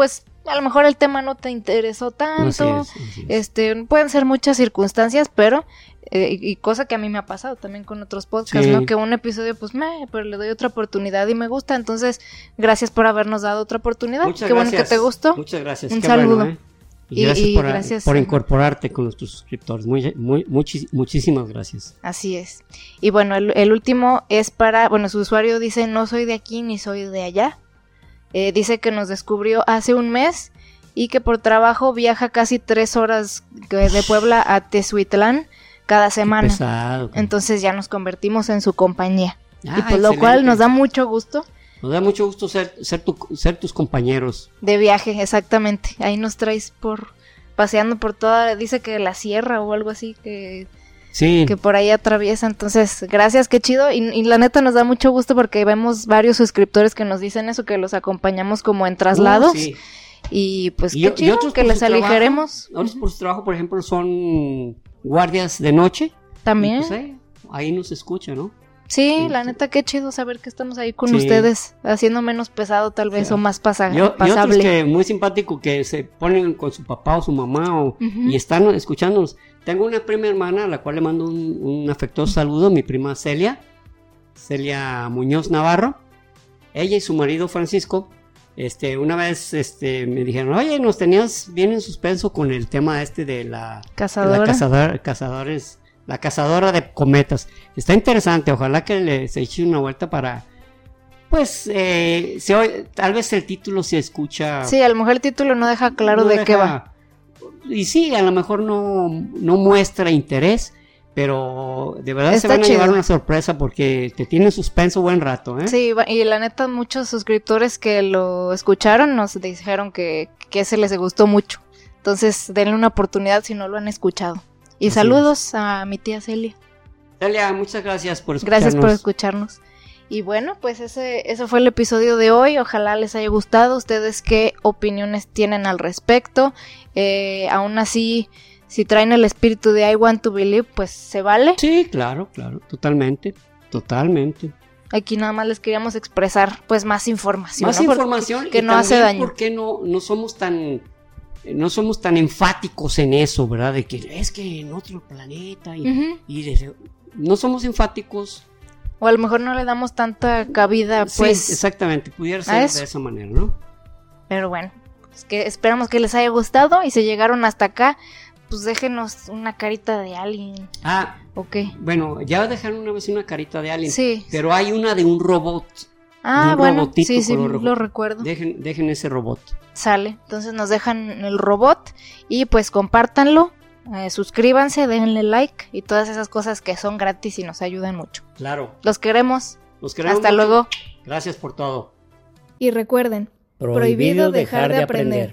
a lo mejor el tema no te interesó tanto, así es. Pueden ser muchas circunstancias, pero y cosa que a mí me ha pasado también con otros podcasts, Sí. ¿no? Que un episodio pero le doy otra oportunidad y me gusta, entonces gracias por habernos ddo otra oportunidad. Muchas Qué gracias. bueno que te gustó. Muchas gracias. Un Qué saludo. bueno, Y gracias, gracias por incorporarte con nuestros suscriptores. Muchísimas gracias. Así es. Y bueno, el último es para, su usuario dice, no soy de aquí ni soy de allá. Dice que nos descubrió hace un mes y que por trabajo viaja casi 3 horas de Puebla a Tezuitlán cada semana. Pesado. Entonces ya nos convertimos en su compañía. Y pues lo excelente. cual nos da mucho gusto. Nos da mucho gusto ser tus compañeros. De viaje, exactamente. Ahí nos traes paseando por toda, dice que la sierra o algo así que por ahí atraviesa. Entonces, gracias, qué chido. Y la neta nos da mucho gusto porque vemos varios suscriptores que nos dicen eso, que los acompañamos como en traslados. Sí. Y pues qué chido otros que por les su trabajo, aligeremos. Otros por su trabajo, por ejemplo, son guardias de noche. También. Y, pues, ahí nos escucha, ¿no? Sí, la neta, qué chido saber que estamos ahí con Sí. ustedes, haciendo menos pesado tal vez, o más Y otros pasable. que muy simpático que se ponen con su papá o su mamá Ujú. y están escuchándonos. Tengo una prima hermana a la cual le mando un afectuoso saludo, mi prima Celia Muñoz Navarro. Ella y su marido Francisco, una vez me dijeron, oye, nos tenías bien en suspenso con el tema de la la cazadora de cometas. Está interesante, ojalá que se eche una vuelta para, pues, tal vez el título se escucha. Sí, a lo mejor el título no deja claro de qué va. Y sí, a lo mejor no muestra interés, pero de verdad Está se van a chido. llevar una sorpresa porque te tiene suspenso buen rato, ¿eh? Sí, y la neta, muchos suscriptores que lo escucharon nos dijeron que se les gustó mucho. Entonces, denle una oportunidad si no lo han escuchado. Y Así saludos a mi tía Celia. Celia, muchas gracias por escucharnos. Gracias por escucharnos. Y bueno, pues ese fue el episodio de hoy. Ojalá les haya gustado. ¿Ustedes qué opiniones tienen al respecto? Aún así, si traen el espíritu de I Want to Believe, pues se vale. Sí, claro, totalmente. Aquí nada más les queríamos expresar pues más información. Más ¿no? información que no hace daño. Porque no somos tan enfáticos en eso, ¿verdad? De que es que en otro planeta no somos enfáticos. O a lo mejor no le damos tanta cabida, pues. Sí, exactamente, pudiera ser de esa manera, ¿no? Pero bueno, pues que esperamos que les haya gustado y si llegaron hasta acá, pues déjenos una carita de alguien. Ok. Bueno, ya dejaron una vez una carita de alguien. Sí. Pero hay una de un robot. Bueno, sí, lo recuerdo. Dejen ese robot. Sale, entonces nos dejan el robot y pues compártanlo, suscríbanse, denle like y todas esas cosas que son gratis y nos ayudan mucho. Claro. Los queremos. Hasta mucho. luego. Gracias por todo. Y recuerden, prohibido dejar de aprender.